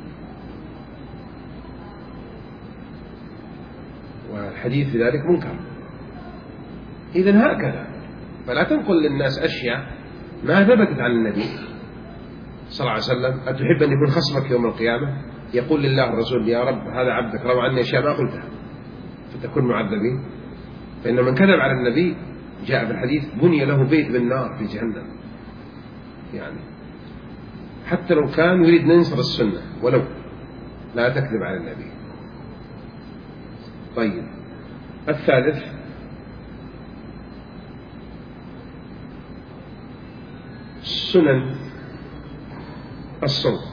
والحديث في ذلك منكر. إذن هكذا، فلا تنقل للناس أشياء ما ثبتت عن النبي صلى الله عليه وسلم. أتحب أن يكون خصمك يوم القيامة يقول لله الرسول يا رب هذا عبدك روى عني أشياء ما قلتها فتكون معذبين؟ فإن من كذب على النبي جاء في الحديث بني له بيت بالنار في جهنم، يعني حتى لو كان يريد ننصر السنة ولو لا تكذب على النبي. طيب الثالث سنن الصوم،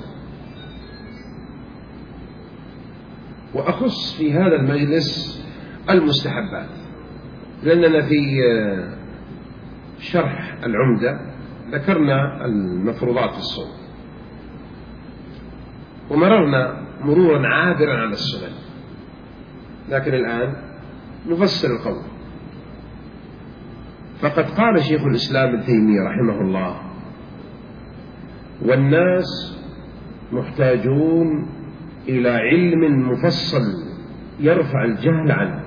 وأخص في هذا المجلس المستحبات، لأننا في شرح العمدة ذكرنا المفروضات في الصوم ومررنا مرورا عابرا على السنن، لكن الآن نفسر القول. فقد قال شيخ الإسلام ابن تيمية رحمه الله: والناس محتاجون إلى علم مفصل يرفع الجهل عنه،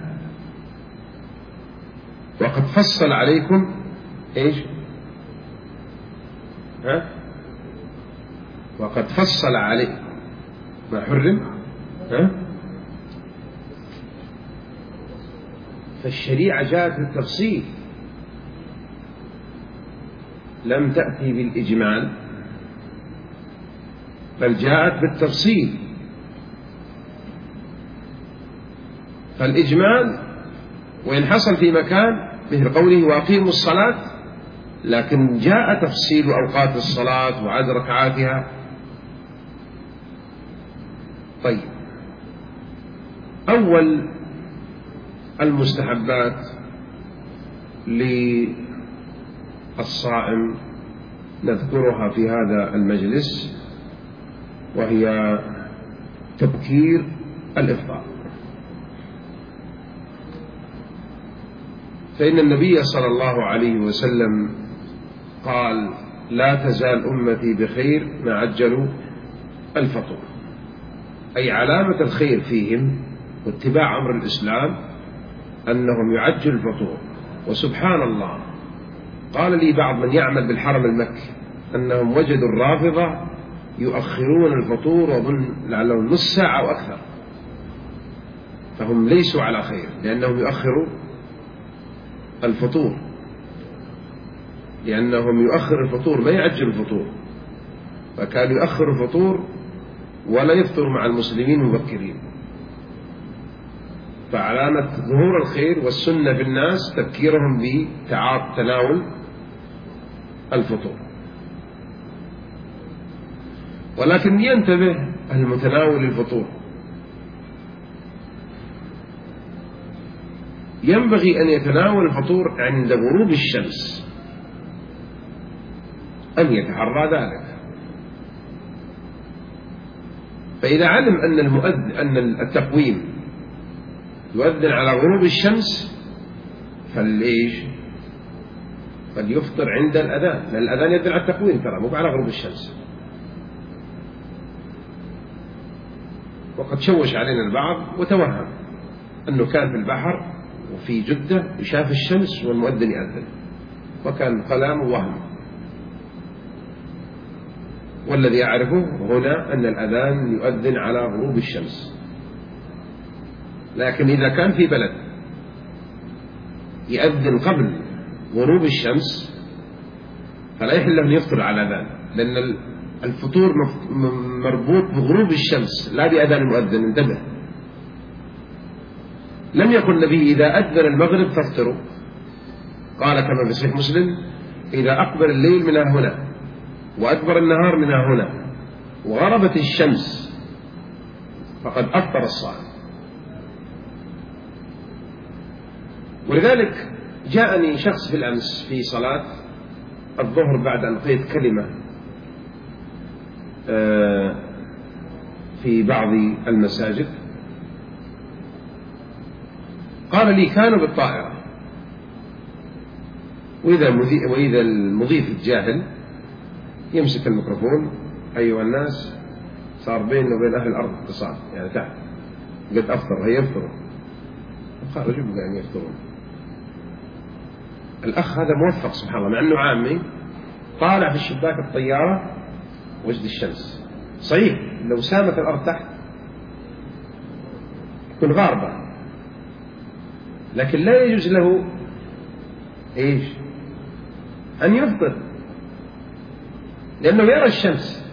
وقد فصل عليكم إيش؟ وقد فصل عليكم ما حرم. فالشريعة جاءت بالتفصيل، لم تأتي بالإجمال بل جاءت بالتفصيل. فالإجمال وإن حصل في مكان مثل قوله وأقيموا الصلاة، لكن جاء تفصيل أوقات الصلاة وعدد ركعاتها. طيب أول المستحبات للصائم نذكرها في هذا المجلس، وهي تبكير الإفطار. فإن النبي صلى الله عليه وسلم قال: لا تزال أمتي بخير ما عجلوا الفطور، أي علامة الخير فيهم واتباع أمر الإسلام أنهم يعجل الفطور. وسبحان الله، قال لي بعض من يعمل بالحرم المكي أنهم وجدوا الرافضة يؤخرون الفطور وظن لعلهم نص ساعة أو أكثر، فهم ليسوا على خير لأنهم يؤخروا الفطور، لأنهم يؤخر الفطور ما يعجل الفطور، فكان يؤخر الفطور ولا يفطر مع المسلمين مبكرين. فعلامة ظهور الخير والسنة في الناس تذكيرهم بتناول الفطور. ولكن ينتبه المتناول الفطور، ينبغي أن يتناول الفطور عند غروب الشمس، أن يتحرى ذلك. فإذا علم أن التقويم يؤذن على غروب الشمس فليفطر عند الأذان، لأن الأذان يدل على التقويم ترى مو على غروب الشمس. وقد شوش علينا البعض وتوهم أنه كان في البحر وفي جدة وشاف الشمس والمؤذن يأذن، وكان كلام وهم. والذي أعرفه هنا أن الأذان يؤذن على غروب الشمس، لكن إذا كان في بلد يأذن قبل غروب الشمس فلا يحل له أن يفطر على الأذان، لأن الفطور مربوط بغروب الشمس لا بأذان المؤذن. انتبه، لم يقل النبي إذا أذن المغرب فافطروا، قال كما في صحيح مسلم: إذا أقبل الليل من هنا وأدبر النهار من هنا وغربت الشمس فقد أفطر الصائم. ولذلك جاءني شخص بالأمس في صلاة الظهر بعد أن قيت كلمة في بعض المساجد، قال لي: كانوا بالطائرة وإذا المضيف الجاهل يمسك الميكروفون: أيها الناس، صار بيننا وبين أهل الأرض اتصال، يعني تحت قد أفطر، هي يفطروا. قالوا شو بقى يعني يفطرون؟ الأخ هذا موفق سبحان الله، مع أنه عامي، طالع في الشباك الطيارة وجد الشمس. صحيح لو سامت الأرض تحت تكون غاربة، لكن لا يجوز له إيش؟ أن يفطر، لأنه يرى الشمس.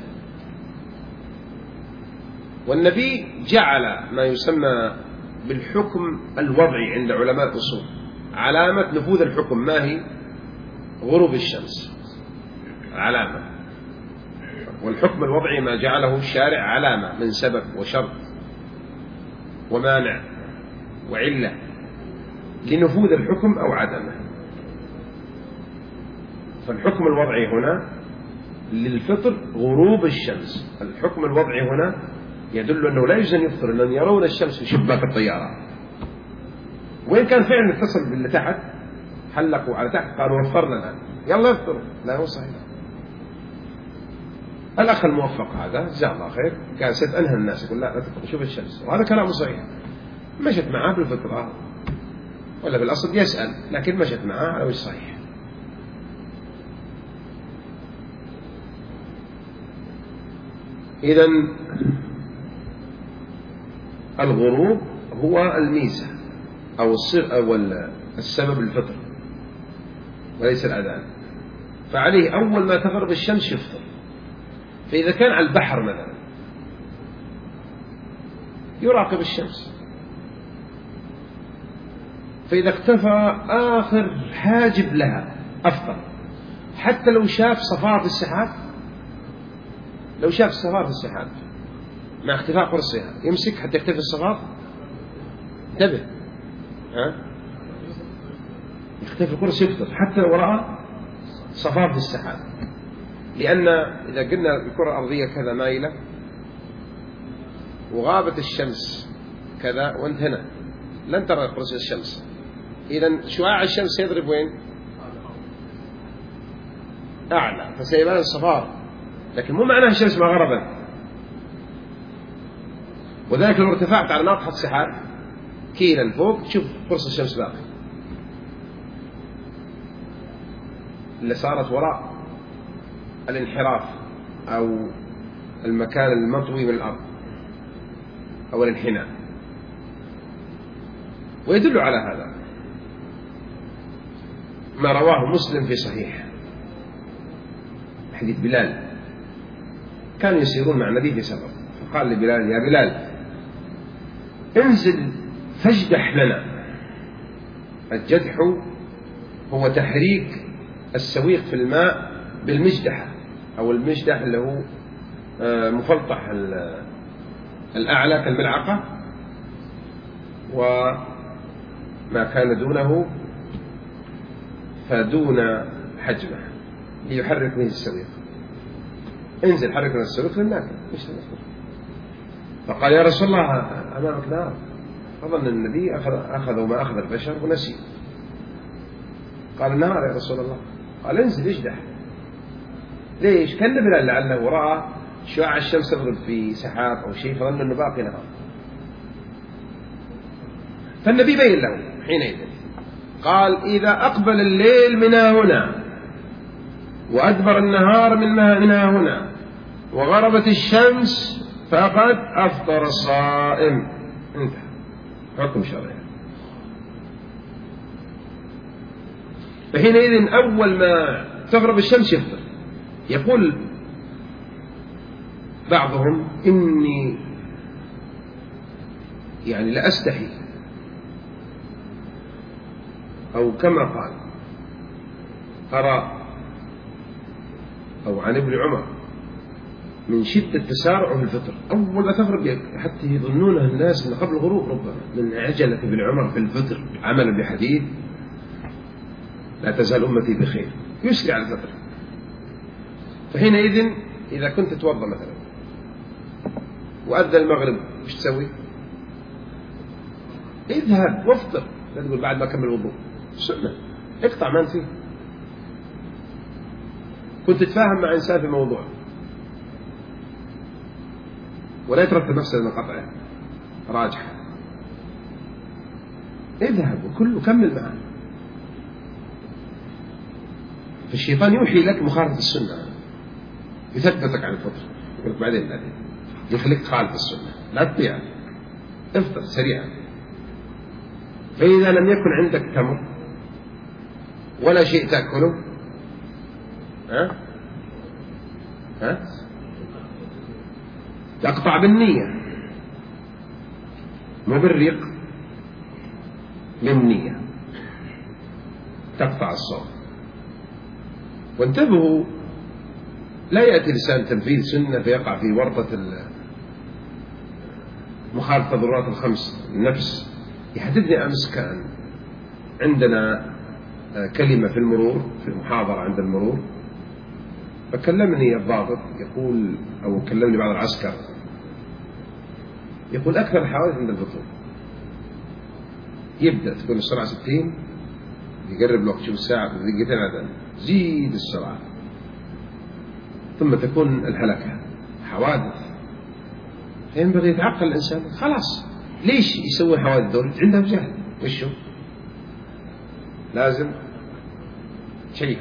والنبي جعل ما يسمى بالحكم الوضعي عند علماء الأصول علامة نفوذ الحكم. ما هي؟ غروب الشمس علامة. والحكم الوضعي ما جعله الشارع علامة من سبب وشرط ومانع وعلة لنفوذ الحكم أو عدمه. فالحكم الوضعي هنا للفطر غروب الشمس. الحكم الوضعي هنا يدل أنه لا يجوز أن يفطر، لأن يرون الشمس في شباك الطيارة. وإن كان فعلا اتصل باللي تحت، حلقوا على تحت قالوا وفرنا الآن يلا افطروا، لا هو صحيح. الأخ الموفق هذا جزاه الله خير قال ستأنهى الناس، يقول لا تفطر شوف الشمس، وهذا كلام صحيح. مشت معاه بالفطرة، ولا بالأصل يسأل، لكن مشت معاه على وجه صحيح. إذن الغروب هو الميزة أو السبب الفطر وليس الأذان. فعليه أول ما تغرب الشمس يفطر. فإذا كان على البحر مثلا يراقب الشمس، فإذا اختفى آخر حاجب لها أفطر، حتى لو شاف صفات السحاب. لو شاف صفات السحاب مع اختفاء قرصها يمسك حتى يختفي الصفات. انتبه، يختفي القرص يفطر حتى لو رأى صفات في السحاب. لأن إذا قلنا الكرة الأرضية كذا مايلة وغابت الشمس كذا وانت هنا لن ترى قرص الشمس، إذن شعاع الشمس يضرب وين؟ أعلى، فسيبان الصفار، لكن مو معناه الشمس ما غربت. وذلك لو ارتفعت على ناطحة سحاب كيلا فوق تشوف قرص الشمس باقي، اللي صارت وراء الانحراف أو المكان المطوي من الأرض أو الانحناء. ويدل على هذا ما رواه مسلم في صحيح حديث بلال، كانوا يسيرون مع النبي في سفر، فقال لبلال: يا بلال انزل فاجدح لنا. الجدح هو تحريك السويق في الماء بالمجدحة، أو المجدح اللي هو مفلطح الأعلى كالملعقة، وما كان دونه فدون حجمه ليحرك به السويق. انزل حرك من السويق للناكل. فقال: يا رسول الله أمامك نار. فظن النبي أخذوا ما أخذ البشر ونسي. قال: نار يا رسول الله. قال: انزل اجدح. ليش؟ كان بلال لعله رأى شعاع الشمس تضرب في سحاب أو شيء فظن أنه باقي نهار. فالنبي بين له حينئذ قال: إذا أقبل الليل من هنا وأدبر النهار من هنا وغربت الشمس فقد أفطر الصائم. انتهى، حكم شرعي. فحينئذ أول ما تغرب الشمس يفطر. يقول بعضهم: إني يعني لأستحي، أو كما قال أرى، أو عن ابن عمر من شدة تسارعه في الفطر أول ما تغرب، حتى يظنون الناس من قبل الغروب ربما من عجلة ابن عمر في الفطر عملا بحديث لا تزال أمتي بخير، يسرع الفطر. فحينئذ إذا كنت تتوضأ مثلا وأذن المغرب وش تسوي؟ اذهب وافطر، لا تقول بعد ما كمل الوضوء، سنة اقطع ما فيه. كنت تتفاهم مع إنسان في موضوع ولا يترتب نفسه من قطعه، راجح، اذهب وكمل معه. فالشيطان يوحي لك مخالفة السنة، يثبتك عن الفطر، يقول لك بعدين يخليك تخالف السنة، لا تطيع، افطر سريعا. فإذا لم يكن عندك تمر ولا شيء تأكله، تقطع بالنية، مو بالريق، بالنية تقطع الصوم. وانتبهوا، لا يأتي لسان تنفيذ سنة فيقع في ورطة مخالفة ضرورات الخمس. النفس يحدثني أمس كان عندنا كلمة في المرور، في المحاضرة عند المرور، فكلمني الضابط يقول، أو كلمني بعض العسكر يقول أكثر الحوادث عند الفطور. يبدأ تكون السرعة 60، يقرب الوقت، شوف الساعة دقيقتين أذان، زيد السرعة، ثم تكون الهلكة، حوادث. فينبغي يتعقل الإنسان، خلاص ليش يسوي حوادث دول؟ عندهم جهل. وشو لازم شيء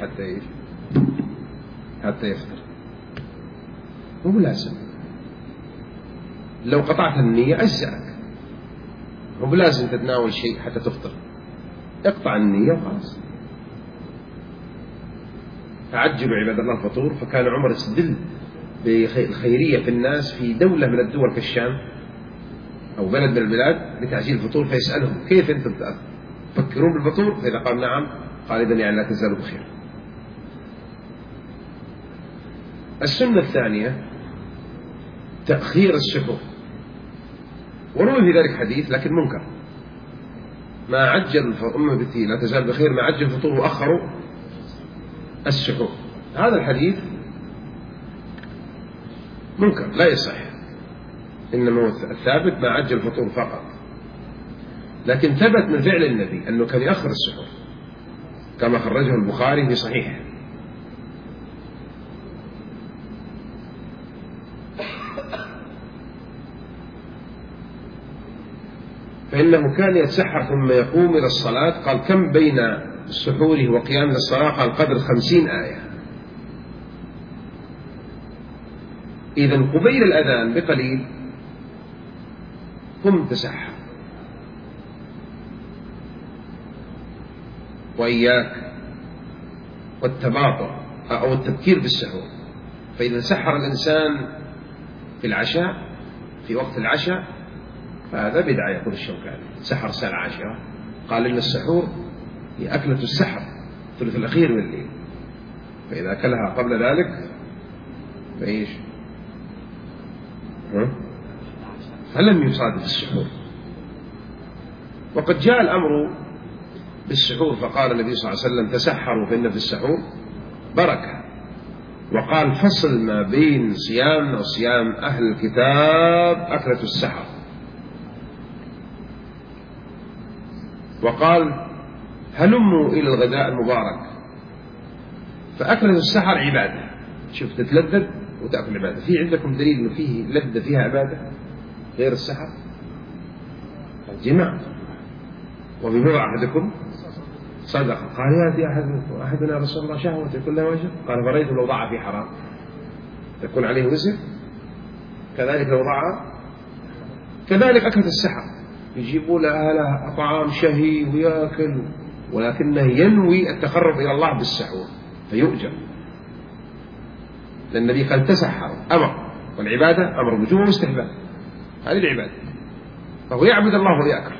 حتى يفطر، مو لازم. لو قطعت النية أجزأك، مو بلازم تتناول شيء حتى تفطر، اقطع النية وخلاص. فعجلوا عباد الله الفطور. فكان عمر يستدل بالخيرية في الناس في دولة من الدول كالشام أو بلد من البلاد بتعجيل الفطور، فيسألهم كيف أنتم تفكرون بالفطور؟ فإذا قال نعم قال إذن يعني لا تزالوا بخير. السنة الثانية تأخير السحور، وروي في ذلك حديث لكن منكر، ما عجل أمتي لا تزال بخير ما عجل الفطور وأخروا السحور. هذا الحديث منكر لا يصح، إنما الثابت ما عجل الفطور فقط. لكن ثبت من فعل النبي أنه كان يأخر السحور كما خرجه البخاري في صحيحه. فإنه كان يتسحر ثم يقوم إلى الصلاة. قال كم بين سحوره وقيام للصلاة؟ قال قدر 50 آية. إذن قبيل الأذان بقليل قم تسحر. وإياك والتباطؤ أو التبكير بالسحور. فإذا سحر الإنسان في العشاء، في وقت العشاء، فهذا بدعة. يقول الشوكاني سحر الساعة 10، قال إن السحور هي أكلة السحر الثلث الأخير من الليل، فإذا أكلها قبل ذلك فإيش؟ فلم يصادف السحور. وقد جاء الأمر بالسحور فقال النبي صلى الله عليه وسلم تسحروا فإن في السحور بركة. وقال فصل ما بين صيامنا وصيام أهل الكتاب أكلة السحر. وقال هلموا إلى الغداء المبارك. فأكلة السحر عبادة، شوف تتلذذ وتأكل عبادة. في عندكم دليل أنه فيه لذة فيها عبادة غير السحر؟ الجماع. وفي بضع أحدكم صدقة. قال يأتي أحدنا رسول الله شهوة كلها وجه. قال فرأيت لو ضع في حرام تكون عليه وزر. كذلك لو ضع، كذلك أكلة السحر يجيبوا له طعام شهي ويأكل، ولكنه ينوي التقرب إلى الله بالسحور فيؤجر، لأن النبي قال تسحروا أمر، والعبادة أمر وجوب واستحباب، هذه العبادة، فهو يعبد الله ويأكل.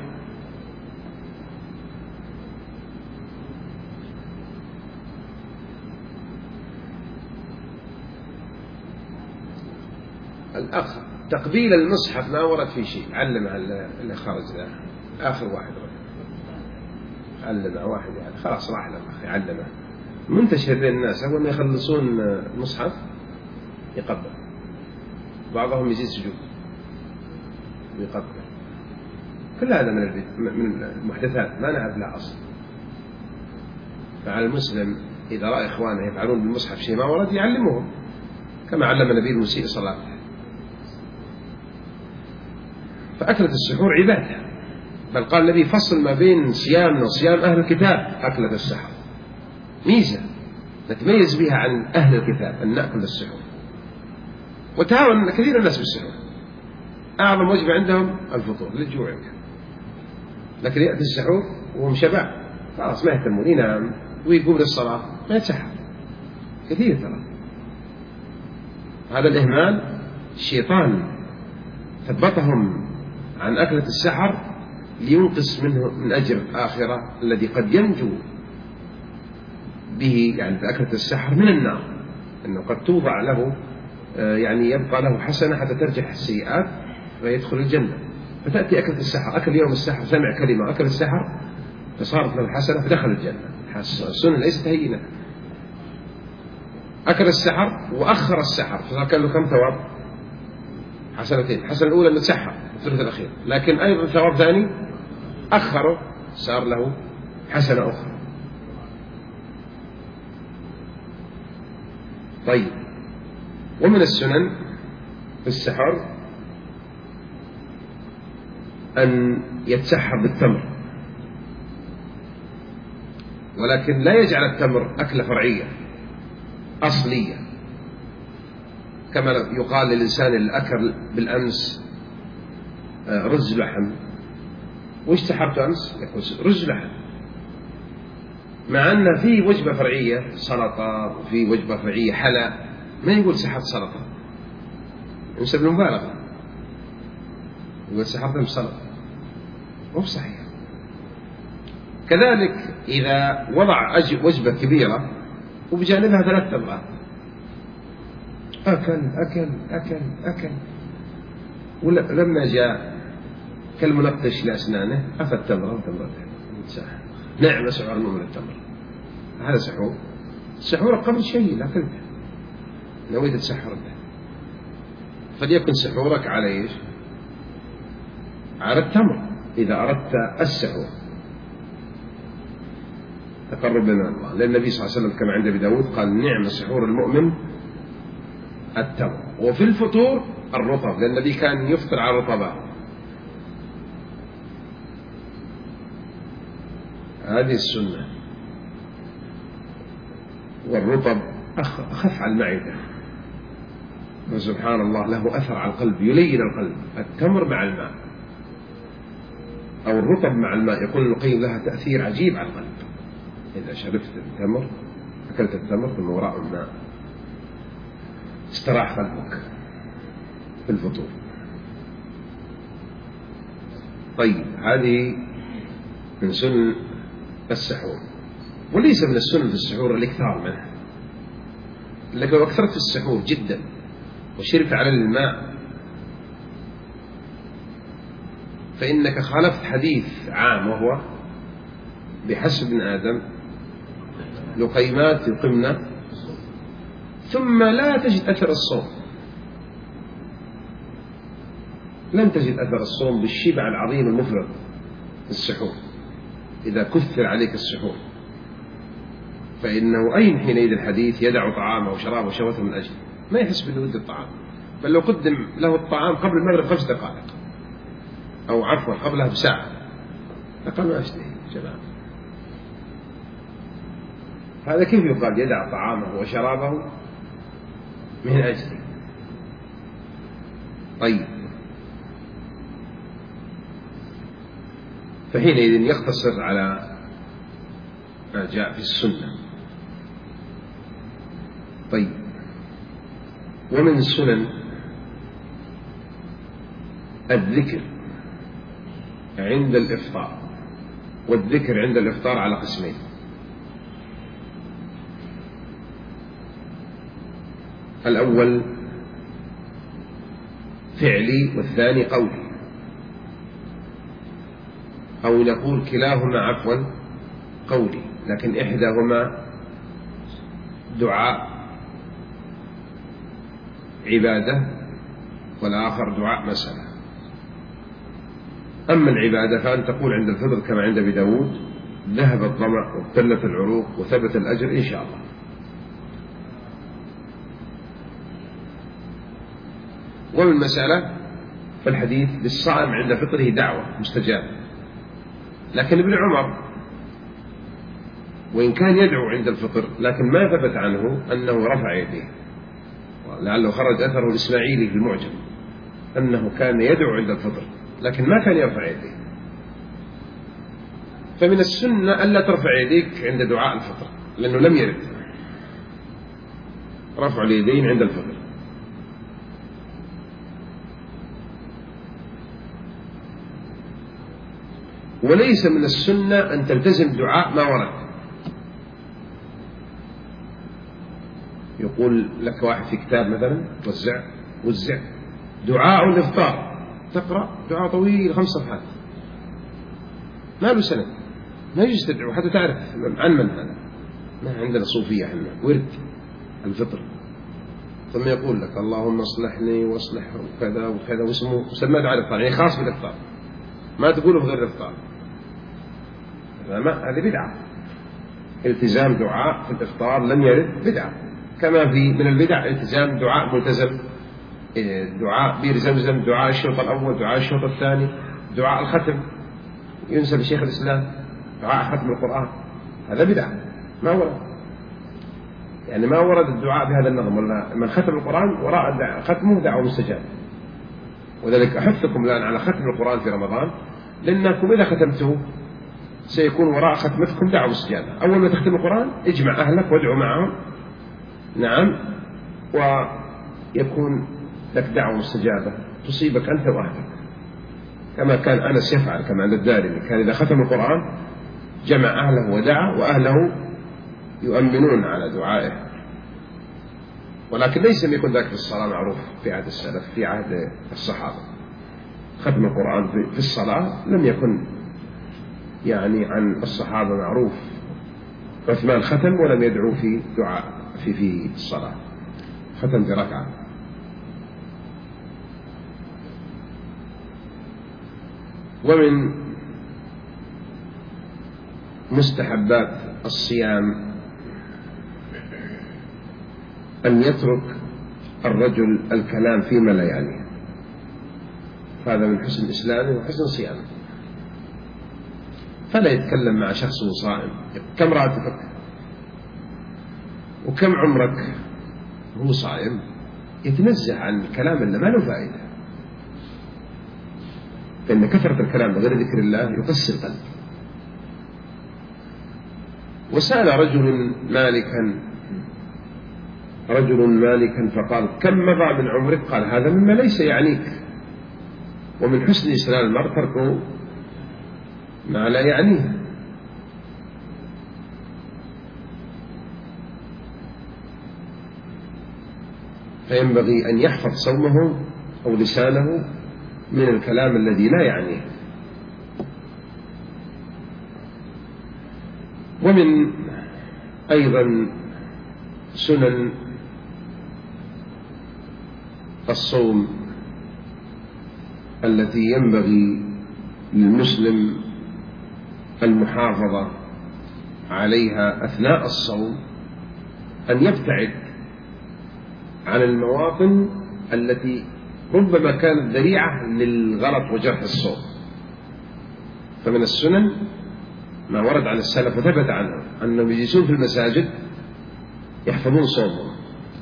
الأخ تقبيل المصحف ما ورد في شيء، علمها اللي خرج له آخر واحد، علمها واحد يعني خلاص راح للأخ يعلمه. منتشر بين الناس أول ما يخلصون المصحف يقبل، بعضهم يزيد سجود ويقبل. كل هذا من المحدثات ما نعرف لها أصل. فعلى المسلم إذا رأى إخوانه يفعلون بالمصحف شيء ما ورد يعلمهم، كما علم النبي المسيء صلاته. فأكلة السحور عبادة، بل قال النبي فصل ما بين صيامنا وصيام أهل الكتاب أكلة السحر، ميزة نتميز بها عن أهل الكتاب أن نأكل السحور. وتهاون كثير الناس بالسحور، أعظم وجبة عندهم الفطور للجوع يمكن، لكن يأتي السحور وهم شباب خلاص ما يهتمون، ينام ويقوم للصلاة ما يتسحر كثير. ترى هذا الإهمال الشيطان ثبتهم عن أكلة السحر لينقص منه من أجر الآخرة الذي قد ينجو به يعني بأكلة السحر من النار، أنه قد توضع له يعني يبقى له حسنة حتى ترجح السيئات ويدخل الجنة. فتأتي أكلة السحر، أكل يوم السحر، سمع كلمة أكل السحر فصارت له حسنة فدخل الجنة. السنة ليست هينة. أكل السحر وأخر السحر فصار كان له كم ثواب؟ حسنتين. الحسنة الأولى أنه تسحر في الثلث الأخير، لكن أيضا ثواب ثاني أخره صار له حسنة أخرى. طيب، ومن السنن في السحر أن يتسحر بالتمر، ولكن لا يجعل التمر أكلة فرعية أصلية، كما يقال للإنسان اللي أكل بالأمس رز لحم، وش سحرت أمس؟ يقول رز لحم، مع أن في وجبة فرعية سلطة وفي وجبة فرعية حلا، ما يقول سحرت سلطة، ينسب المبالغة، يقول سحرت سلطة، مو صحيح. كذلك إذا وضع وجبة كبيرة وبجانبها 3 تمرات، أكل أكل أكل أكل، ولما جاء كالمنقش لأسنانه أخذ تمرة وتمرتين وتساحر. نعم سعر المؤمن التمر، هذا سحور. السحور قبل شيء لا كلمة نويت تسحر به، فليكن سحورك على إيش؟ على التمر إذا أردت السحور تقرب من الله، لأن النبي صلى الله عليه وسلم كما عند أبي داود قال نعم سحور المؤمن التمر. وفي الفطور الرطب، لأن النبي كان يفطر على الرطبات. هذه السنة. والرطب أخف على المعدة، وسبحان الله له أثر على القلب، يلين القلب. التمر مع الماء أو الرطب مع الماء، يقول ابن القيم لها تأثير عجيب على القلب. إذا شربت التمر، أكلت التمر ثم وراء الماء، استراح قلبك في الفطور. طيب، هذه من سنن السحور. وليس من السنن في السحور الإكثار منه، لكن لو أكثرت في السحور جدا وشربت على الماء فإنك خالفت حديث عام، وهو بحسب ابن آدم لقيمات يقمن ثم لا تجد أثر الصوم. لن تجد أثر الصوم بالشبع العظيم المفرط في السحور إذا كثر عليك السحور، فإنه أين حينئذ الحديث يدع طعامه وشرابه وشهوته من أجل، ما يحس بود الطعام. بل لو قدم له الطعام قبل المغرب 5 دقائق أو عفوا قبلها بساعة لقد ما أشتهي جماعة. هذا كيف يقال يدع طعامه وشرابه من أجله؟ طيب، فحينئذ يقتصر على ما جاء في السنة. طيب، ومن السنن الذكر عند الإفطار. والذكر عند الإفطار على قسمين: الأول فعلي والثاني قولي، أو نقول كلاهما عفوا قولي، لكن إحداهما دعاء عبادة والآخر دعاء مسألة. أما العبادة فأن تقول عند الفطر كما عند أبي داود ذهب الظمأ وابتلت العروق وثبت الأجر إن شاء الله. ومن مسألة فالحديث للصائم عند فطره دعوة مستجابة، لكن ابن عمر وإن كان يدعو عند الفطر لكن ما ثبت عنه أنه رفع يديه، لعله خرج أثره الإسماعيلي في المعجم أنه كان يدعو عند الفطر لكن ما كان يرفع يديه. فمن السنة ألا ترفع يديك عند دعاء الفطر، لأنه لم يرد رفع اليدين عند الفطر. وليس من السنة أن تلتزم دعاء ما ورد. يقول لك واحد في كتاب مثلا وزع دعاء الإفطار، تقرأ دعاء طويل 5 صفحات ما له سند، ما يجوز تدعو حتى تعرف عن من هذا. ما عندنا صوفية احنا ورد الفطر، ثم يقول لك اللهم اصلحني واصلح وكذا وكذا واسمه مسمى دعاء الإفطار، يعني خاص بالإفطار، ما تقوله في غير الإفطار. هذه بدعة. التزام دعاء في الإفطار لم يرد، بدعة. كما في من البدع التزام دعاء ملتزم، دعاء بير زمزم، دعاء الشوط الأول، دعاء الشوط الثاني، دعاء الختم ينسب لشيخ الإسلام، دعاء ختم القرآن، هذا بدعة ما ورد. يعني ما ورد الدعاء بهذا النظم، ولا من ختم القرآن وراء ختمه دعوة مستجابة. وذلك أحثكم الآن على ختم القرآن في رمضان، لأنكم إذا ختمتوه سيكون وراء ختمتكم دعوة مستجابة. أول ما تختم القرآن اجمع أهلك وادعو معهم، نعم، ويكون لك دعوة مستجابة تصيبك أنت وأهلك، كما كان أنس يفعل كما عند الدارمي، كان إذا ختم القرآن جمع أهله ودعا وأهله يؤمنون على دعائه. ولكن ليس يكون ذلك في الصلاة معروف في عهد السلف، في عهد الصحابة ختم القرآن في الصلاة لم يكن يعني عن الصحابة معروف. عثمان ختم ولم يدعو في دعاء في الصلاة، ختم بركعة. ومن مستحبات الصيام أن يترك الرجل الكلام فيما لا يعنيه، هذا من حسن إسلامه وحسن صيامه. فلا يتكلم مع شخص صائم، كم راتبك وكم عمرك هو صائم، يتنزه عن الكلام اللي ما له فائدة، فإن كثرة الكلام بغير ذكر الله يقسي القلب. وسأل رجل مالكا فقال كم مضى من عمرك؟ قال هذا مما ليس يعنيك، ومن حسن إسلام المرء تركه ما لا يعنيه. فينبغي أن يحفظ صومه أو لسانه من الكلام الذي لا يعنيه. ومن أيضا سنن الصوم التي ينبغي للمسلم المحافظة عليها أثناء الصوم أن يبتعد عن المواطن التي ربما كانت ذريعة للغلط وجرح الصوم. فمن السنن ما ورد عن السلف وثبت عنه أنهم يجلسون في المساجد يحفظون صومهم،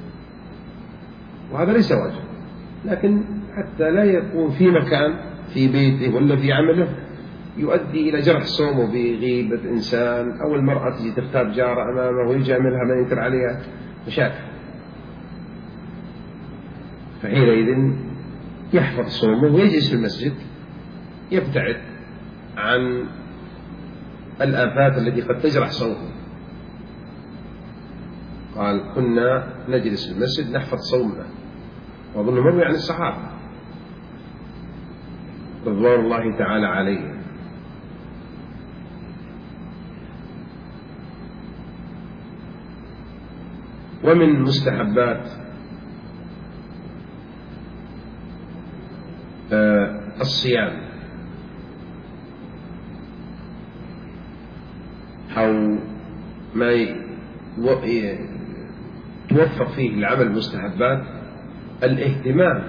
وهذا ليس واجب، لكن حتى لا يكون في مكان في بيته ولا في عمله يؤدي إلى جرح صومه بغيبة إنسان، أو المرأة تجي تغتاب جارة أمامه ويجاملها ما ينكر عليها، مشاكل. فحينئذ يحفظ صومه ويجلس في المسجد يبتعد عن الآفات التي قد تجرح صومه. قال كنا نجلس في المسجد نحفظ صومنا، وأظن مروي عن الصحابة رضوان الله تعالى عليهم. ومن مستحبات الصيام أو ما توفق فيه لعمل المستحبات الاهتمام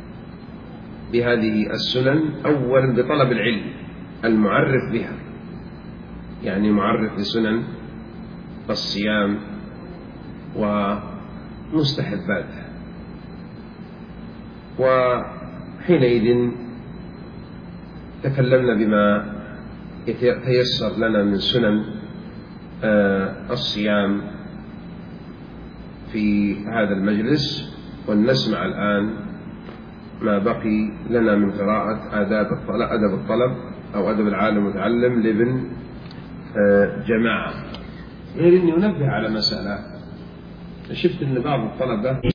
بهذه السنن، أولا بطلب العلم المعرف بها، يعني معرف بسنن الصيام ومستحباته، وحينئذ تكلمنا بما يتيسر لنا من سنن الصيام في هذا المجلس، ونسمع الآن ما بقي لنا من قراءة أدب الطلب أو أدب العالم المتعلم لابن جماعة. غير أني أنبه على مسألة، شفت أن بعض الطلبة